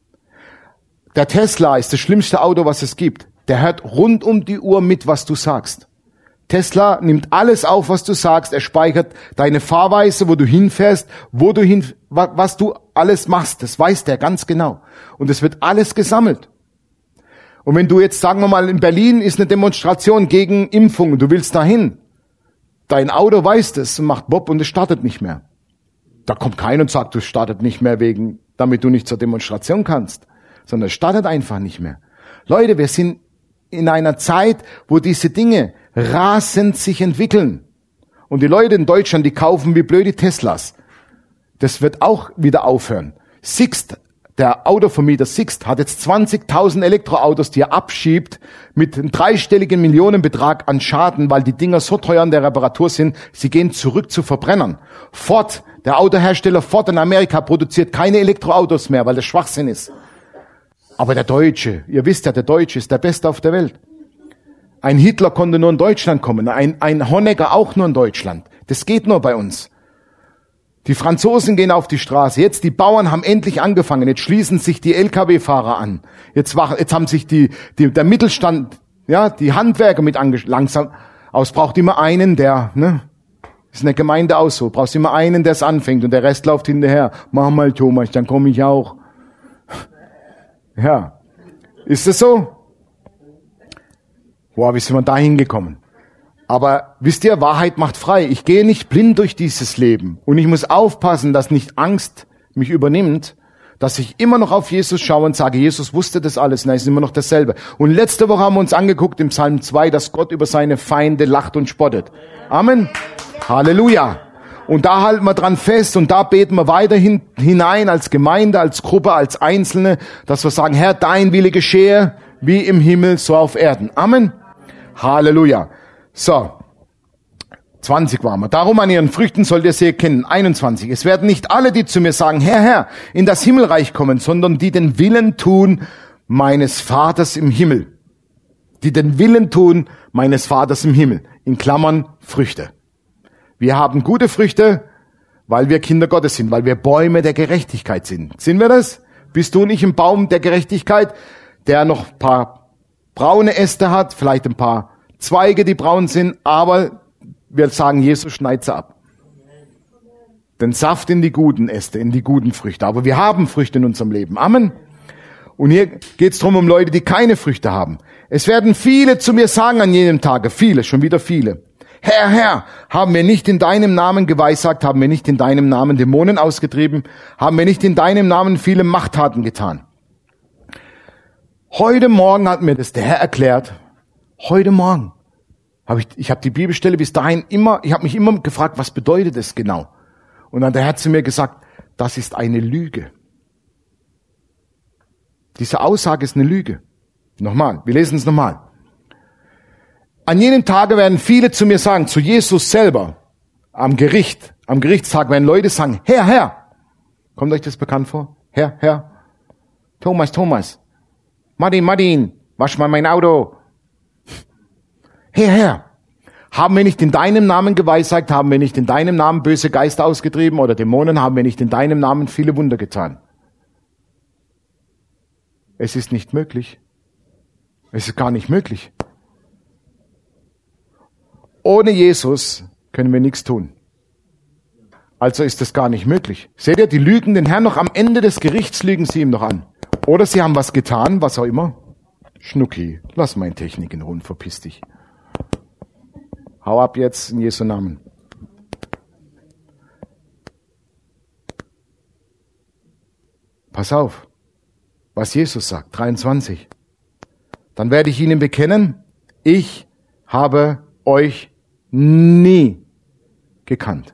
Speaker 1: Der Tesla ist das schlimmste Auto, was es gibt. Der hört rund um die Uhr mit, was du sagst. Tesla nimmt alles auf, was du sagst. Er speichert deine Fahrweise, wo du hinfährst, wo du hin, was du alles machst. Das weiß der ganz genau. Und es wird alles gesammelt. Und wenn du jetzt, sagen wir mal, in Berlin ist eine Demonstration gegen Impfungen, du willst dahin. Dein Auto weiß das und macht Bob und es startet nicht mehr. Da kommt keiner und sagt, du startet nicht mehr wegen, damit du nicht zur Demonstration kannst. Sondern es startet einfach nicht mehr. Leute, wir sind in einer Zeit, wo diese Dinge rasend sich entwickeln. Und die Leute in Deutschland, die kaufen wie blöde Teslas. Das wird auch wieder aufhören. Sixt, der Autovermieter Sixt, hat jetzt zwanzigtausend Elektroautos, die er abschiebt, mit einem dreistelligen Millionenbetrag an Schaden, weil die Dinger so teuer in der Reparatur sind, sie gehen zurück zu Verbrennern. Ford, der Autohersteller Ford in Amerika, produziert keine Elektroautos mehr, weil das Schwachsinn ist. Aber der Deutsche, ihr wisst ja, der Deutsche ist der Beste auf der Welt. Ein Hitler konnte nur in Deutschland kommen, ein, ein Honecker auch nur in Deutschland. Das geht nur bei uns. Die Franzosen gehen auf die Straße. Jetzt die Bauern haben endlich angefangen. Jetzt schließen sich die L K W-Fahrer an. Jetzt, wach, jetzt haben sich die, die, der Mittelstand, ja, die Handwerker mit angeschlossen. Langsam, aus braucht immer einen, der, ne, ist in der Gemeinde auch so. Brauchst immer einen, der es anfängt und der Rest läuft hinterher. Mach mal, Thomas, dann komme ich auch. Ja. Ist es so? Boah, wie sind wir da hingekommen? Aber wisst ihr, Wahrheit macht frei. Ich gehe nicht blind durch dieses Leben. Und ich muss aufpassen, dass nicht Angst mich übernimmt, dass ich immer noch auf Jesus schaue und sage, Jesus wusste das alles und er ist immer noch dasselbe. Und letzte Woche haben wir uns angeguckt im Psalm zwei, dass Gott über seine Feinde lacht und spottet. Amen. Halleluja. Und da halten wir dran fest und da beten wir weiterhin hinein als Gemeinde, als Gruppe, als Einzelne, dass wir sagen, Herr, dein Wille geschehe, wie im Himmel, so auf Erden. Amen. Halleluja. So. zwanzig waren wir. Darum an ihren Früchten sollt ihr sie erkennen. einundzwanzig. Es werden nicht alle, die zu mir sagen, Herr, Herr, in das Himmelreich kommen, sondern die den Willen tun meines Vaters im Himmel. Die den Willen tun meines Vaters im Himmel. In Klammern Früchte. Wir haben gute Früchte, weil wir Kinder Gottes sind, weil wir Bäume der Gerechtigkeit sind. Sind wir das? Bist du nicht ein Baum der Gerechtigkeit, der noch ein paar braune Äste hat, vielleicht ein paar Zweige, die braun sind, aber wir sagen, Jesus schneidet sie ab. Den Saft in die guten Äste, in die guten Früchte. Aber wir haben Früchte in unserem Leben. Amen. Und hier geht es darum, um Leute, die keine Früchte haben. Es werden viele zu mir sagen an jenem Tage, viele, schon wieder viele. Herr, Herr, haben wir nicht in deinem Namen geweissagt, haben wir nicht in deinem Namen Dämonen ausgetrieben, haben wir nicht in deinem Namen viele Machttaten getan. Heute Morgen hat mir das der Herr erklärt. Heute Morgen habe ich, ich habe die Bibelstelle bis dahin immer, ich habe mich immer gefragt, was bedeutet das genau? Und dann hat der Herr zu mir gesagt, das ist eine Lüge. Diese Aussage ist eine Lüge. Nochmal, wir lesen es nochmal. An jenem Tage werden viele zu mir sagen, zu Jesus selber, am Gericht, am Gerichtstag werden Leute sagen, Herr, Herr. Kommt euch das bekannt vor? Herr, Herr. Thomas, Thomas. Martin, Martin, wasch mal mein Auto. Herr, Herr, haben wir nicht in deinem Namen geweissagt, haben wir nicht in deinem Namen böse Geister ausgetrieben oder Dämonen, haben wir nicht in deinem Namen viele Wunder getan? Es ist nicht möglich. Es ist gar nicht möglich. Ohne Jesus können wir nichts tun. Also ist das gar nicht möglich. Seht ihr, die lügen den Herrn noch am Ende des Gerichts, lügen sie ihm noch an. Oder sie haben was getan, was auch immer. Schnucki, lass meine Technik in Ruhe und verpiss dich. Hau ab jetzt in Jesu Namen. pass auf, was Jesus sagt, dreiundzwanzig. Dann werde ich ihnen bekennen, ich habe euch nie gekannt.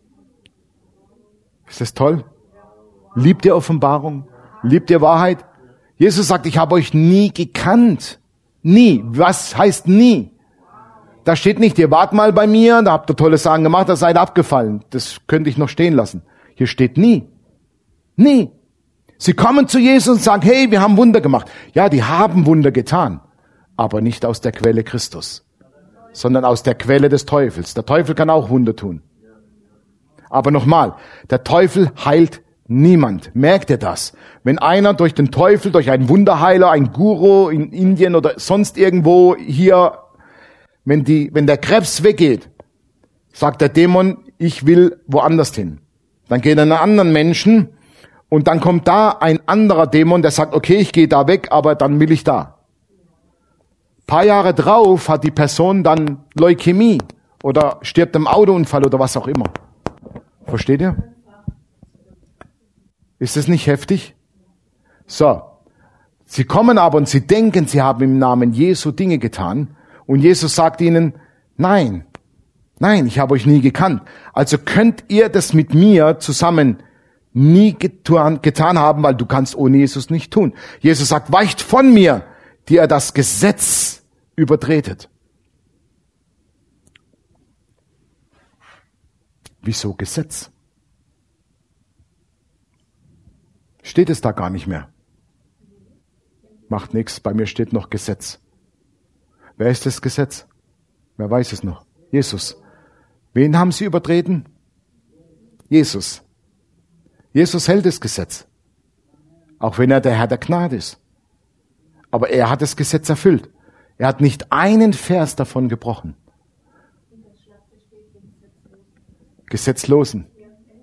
Speaker 1: Ist das toll? Liebt ihr Offenbarung? Liebt ihr Wahrheit? Jesus sagt, ich habe euch nie gekannt. Nie. Was heißt nie? Da steht nicht, ihr wart mal bei mir, da habt ihr tolle Sachen gemacht, da seid ihr abgefallen. Das könnte ich noch stehen lassen. Hier steht nie. Nie. Sie kommen zu Jesus und sagen, hey, wir haben Wunder gemacht. Ja, die haben Wunder getan, aber nicht aus der Quelle Christus, sondern aus der Quelle des Teufels. Der Teufel kann auch Wunder tun. Aber nochmal, der Teufel heilt niemand. Merkt ihr das? Wenn einer durch den Teufel, durch einen Wunderheiler, einen Guru in Indien oder sonst irgendwo hier, wenn die, wenn der Krebs weggeht, sagt der Dämon, ich will woanders hin. Dann geht er einen anderen Menschen und dann kommt da ein anderer Dämon, der sagt, okay, ich gehe da weg, aber dann will ich da. Ein paar Jahre drauf hat die Person dann Leukämie oder stirbt im Autounfall oder was auch immer. Versteht ihr? Ist das nicht heftig? So. Sie kommen aber und sie denken, sie haben im Namen Jesu Dinge getan. Und Jesus sagt ihnen, nein, nein, ich habe euch nie gekannt. Also könnt ihr das mit mir zusammen nie getan, getan haben, weil du kannst ohne Jesus nicht tun. Jesus sagt, weicht von mir, die ihr das Gesetz übertretet. Wieso Gesetz? Steht es da gar nicht mehr? Macht nichts, bei mir steht noch Gesetz. Wer ist das Gesetz? Wer weiß es noch? Jesus. Wen haben sie übertreten? Jesus. Jesus hält das Gesetz. Auch wenn er der Herr der Gnade ist. Aber er hat das Gesetz erfüllt. Er hat nicht einen Vers davon gebrochen. Gesetzlosen.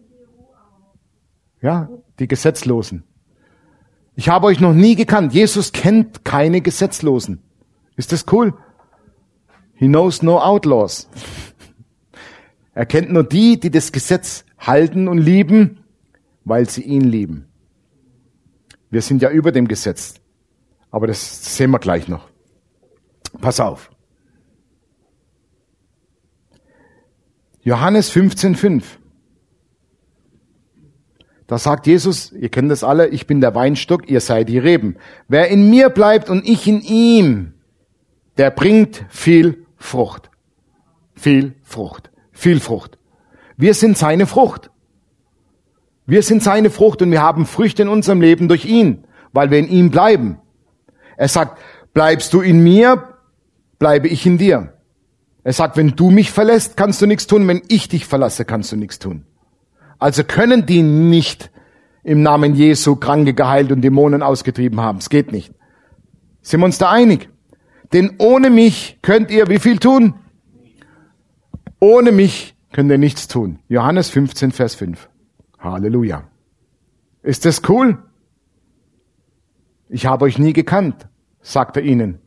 Speaker 1: Ja, die Gesetzlosen. Ich habe euch noch nie gekannt. Jesus kennt keine Gesetzlosen. Ist das cool? He knows no outlaws. Er kennt nur die, die das Gesetz halten und lieben, weil sie ihn lieben. Wir sind ja über dem Gesetz. Aber das sehen wir gleich noch. Pass auf. Johannes fünfzehn fünf. Da sagt Jesus, ihr kennt das alle, ich bin der Weinstock, ihr seid die Reben. Wer in mir bleibt und ich in ihm, der bringt viel Frucht. Viel Frucht. Viel Frucht. Wir sind seine Frucht. Wir sind seine Frucht und wir haben Früchte in unserem Leben durch ihn, weil wir in ihm bleiben. Er sagt, bleibst du in mir, bleibe ich in dir. Er sagt, wenn du mich verlässt, kannst du nichts tun. Wenn ich dich verlasse, kannst du nichts tun. Also können die nicht im Namen Jesu Kranke geheilt und Dämonen ausgetrieben haben. Es geht nicht. Sind wir uns da einig? Denn ohne mich könnt ihr wie viel tun? Ohne mich könnt ihr nichts tun. Johannes fünfzehn, Vers fünf. Halleluja. Ist das cool? Ich habe euch nie gekannt, sagt er ihnen.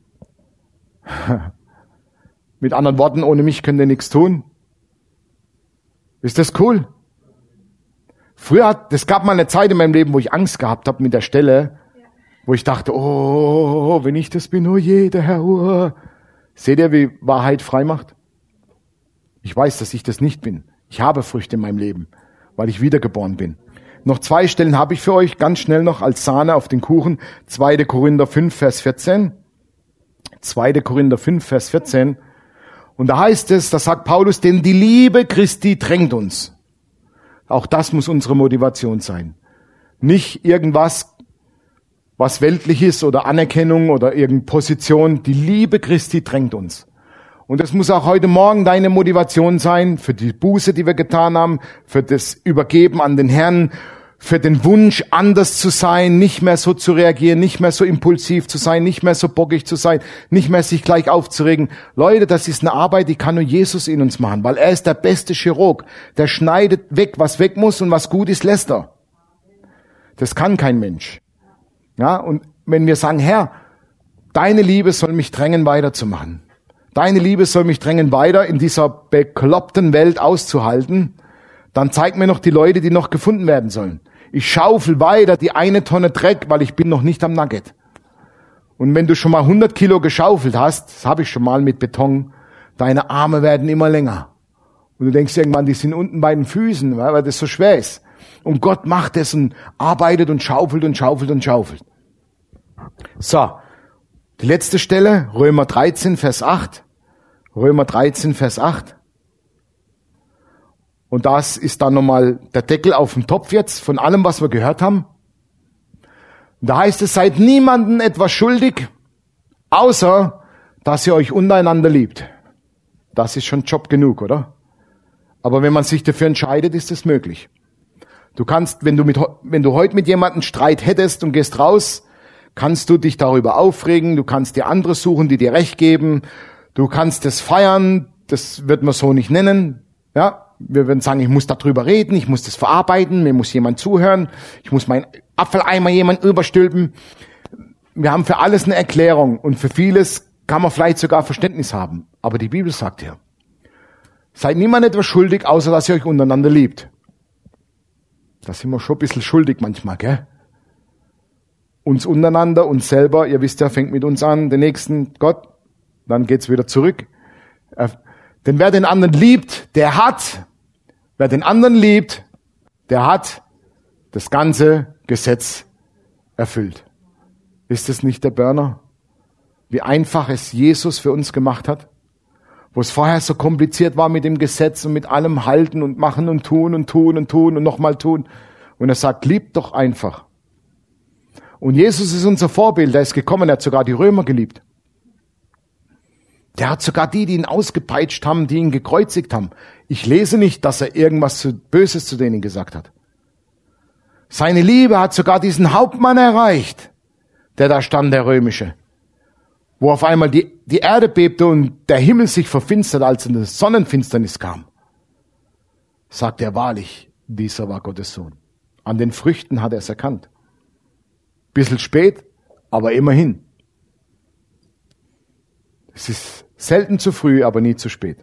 Speaker 1: Mit anderen Worten, ohne mich könnt ihr nichts tun. Ist das cool? Früher hat, es gab mal eine Zeit in meinem Leben, wo ich Angst gehabt habe mit der Stelle, wo ich dachte, oh, wenn ich das bin, oh je, der Herr, oh. Seht ihr, wie Wahrheit frei macht? Ich weiß, dass ich das nicht bin. Ich habe Früchte in meinem Leben, weil ich wiedergeboren bin. Noch zwei Stellen habe ich für euch, ganz schnell noch als Sahne auf den Kuchen. zweiter Korinther fünf, Vers vierzehn. zweiter Korinther fünf, Vers vierzehn. Und da heißt es, da sagt Paulus, denn die Liebe Christi drängt uns. Auch das muss unsere Motivation sein. Nicht irgendwas, was weltlich ist oder Anerkennung oder irgendeine Position. Die Liebe Christi drängt uns. Und das muss auch heute Morgen deine Motivation sein für die Buße, die wir getan haben, für das Übergeben an den Herrn, für den Wunsch, anders zu sein, nicht mehr so zu reagieren, nicht mehr so impulsiv zu sein, nicht mehr so bockig zu sein, nicht mehr sich gleich aufzuregen. Leute, das ist eine Arbeit, die kann nur Jesus in uns machen, weil er ist der beste Chirurg. Der schneidet weg, was weg muss und was gut ist, lässt er. Das kann kein Mensch. Ja, und wenn wir sagen, Herr, deine Liebe soll mich drängen, weiterzumachen. Deine Liebe soll mich drängen, weiter in dieser bekloppten Welt auszuhalten, dann zeig mir noch die Leute, die noch gefunden werden sollen. Ich schaufel weiter die eine Tonne Dreck, weil ich bin noch nicht am Nugget. Und wenn du schon mal hundert Kilo geschaufelt hast, das habe ich schon mal mit Beton, deine Arme werden immer länger. Und du denkst irgendwann, die sind unten bei den Füßen, weil das so schwer ist. Und Gott macht es und arbeitet und schaufelt und schaufelt und schaufelt. So, die letzte Stelle, Römer dreizehn, Vers acht. Römer dreizehn, Vers acht. Und das ist dann nochmal der Deckel auf dem Topf jetzt von allem, was wir gehört haben. Da heißt es, seid niemandem etwas schuldig, außer dass ihr euch untereinander liebt. Das ist schon Job genug, oder? Aber wenn man sich dafür entscheidet, ist es möglich. Du kannst, wenn du mit, wenn du heute mit jemandem Streit hättest und gehst raus, kannst du dich darüber aufregen, du kannst dir andere suchen, die dir Recht geben, du kannst es feiern, das wird man so nicht nennen, ja. Wir würden sagen, ich muss darüber reden, ich muss das verarbeiten, mir muss jemand zuhören, ich muss meinen Apfeleimer jemand überstülpen. Wir haben für alles eine Erklärung und für vieles kann man vielleicht sogar Verständnis haben. Aber die Bibel sagt ja, seid niemand etwas schuldig, außer dass ihr euch untereinander liebt. Da sind wir schon ein bisschen schuldig manchmal, gell? Uns untereinander, uns selber, ihr wisst ja, fängt mit uns an, den nächsten Gott, dann geht's wieder zurück. Denn wer den anderen liebt, der hat, wer den anderen liebt, der hat das ganze Gesetz erfüllt. Ist es nicht der Burner? Wie einfach es Jesus für uns gemacht hat? Wo es vorher so kompliziert war mit dem Gesetz und mit allem halten und machen und tun und tun und tun und nochmal tun. Und er sagt, liebt doch einfach. Und Jesus ist unser Vorbild, er ist gekommen, er hat sogar die Römer geliebt. Der hat sogar die, die ihn ausgepeitscht haben, die ihn gekreuzigt haben. Ich lese nicht, dass er irgendwas Böses zu denen gesagt hat. Seine Liebe hat sogar diesen Hauptmann erreicht, der da stand, der römische. Wo auf einmal die, die Erde bebte und der Himmel sich verfinstert, als eine Sonnenfinsternis kam. Sagt er wahrlich, dieser war Gottes Sohn. An den Früchten hat er es erkannt. Bisschen spät, aber immerhin. Es ist selten zu früh, aber nie zu spät.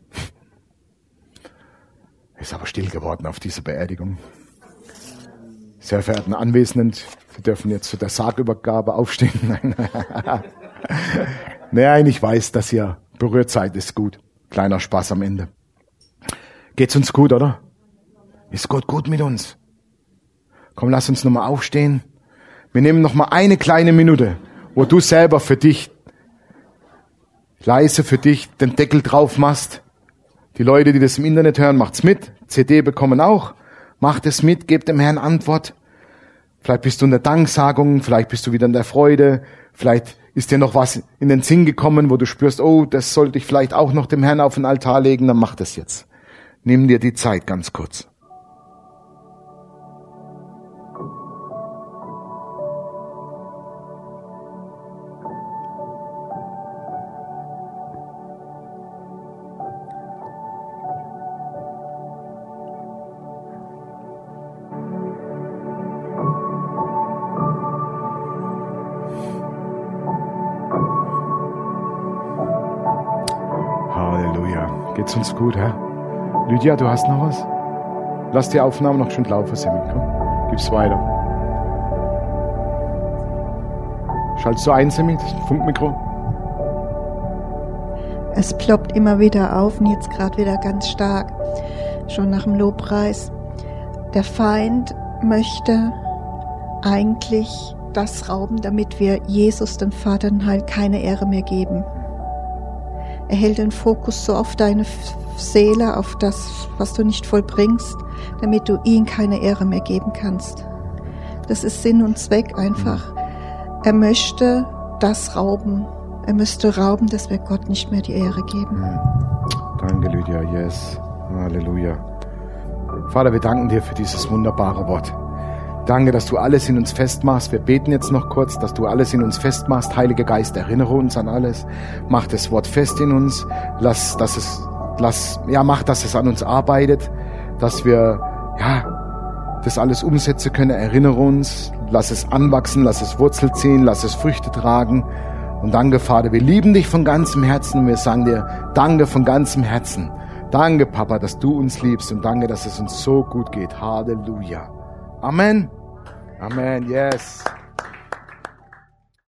Speaker 1: Es ist aber still geworden auf dieser Beerdigung. Sehr verehrten Anwesenden, Sie dürfen jetzt zu der Sargübergabe aufstehen. Nein, nein, ich weiß, dass ihr berührt seid, ist gut. Kleiner Spaß am Ende. Geht's uns gut, oder? Ist Gott gut mit uns? Komm, lass uns nochmal aufstehen. Wir nehmen nochmal eine kleine Minute, wo du selber für dich leise für dich den Deckel drauf machst. Die Leute, die das im Internet hören, macht's mit. C D bekommen auch. Macht es mit, gebt dem Herrn Antwort. Vielleicht bist du in der Danksagung, vielleicht bist du wieder in der Freude. Vielleicht ist dir noch was in den Sinn gekommen, wo du spürst, oh, das sollte ich vielleicht auch noch dem Herrn auf den Altar legen. Dann mach das jetzt. Nimm dir die Zeit ganz kurz. Geht's uns gut, Herr? Lydia, du hast noch was? Lass die Aufnahme noch schön laufen, Sammy. Komm, gib's weiter. Schaltest du ein, Sammy, das Funkmikro?
Speaker 2: Es ploppt immer wieder auf und jetzt gerade wieder ganz stark, schon nach dem Lobpreis. Der Feind möchte eigentlich das rauben, damit wir Jesus, dem Vater, halt keine Ehre mehr geben. Er hält den Fokus so auf deine Seele, auf das, was du nicht vollbringst, damit du ihm keine Ehre mehr geben kannst. Das ist Sinn und Zweck einfach. Er möchte das rauben. Er müsste rauben, dass wir Gott nicht mehr die Ehre geben.
Speaker 1: Danke, Lydia. Yes. Halleluja. Vater, wir danken dir für dieses wunderbare Wort. Danke, dass du alles in uns festmachst. Wir beten jetzt noch kurz, dass du alles in uns festmachst. Heiliger Geist, erinnere uns an alles. Mach das Wort fest in uns. Lass, dass es, lass, ja, mach, dass es an uns arbeitet, dass wir, ja, das alles umsetzen können. Erinnere uns. Lass es anwachsen, lass es Wurzel ziehen, lass es Früchte tragen. Und danke, Vater, wir lieben dich von ganzem Herzen und wir sagen dir, danke von ganzem Herzen. Danke, Papa, dass du uns liebst und danke, dass es uns so gut geht. Halleluja. Amen. Amen, yes.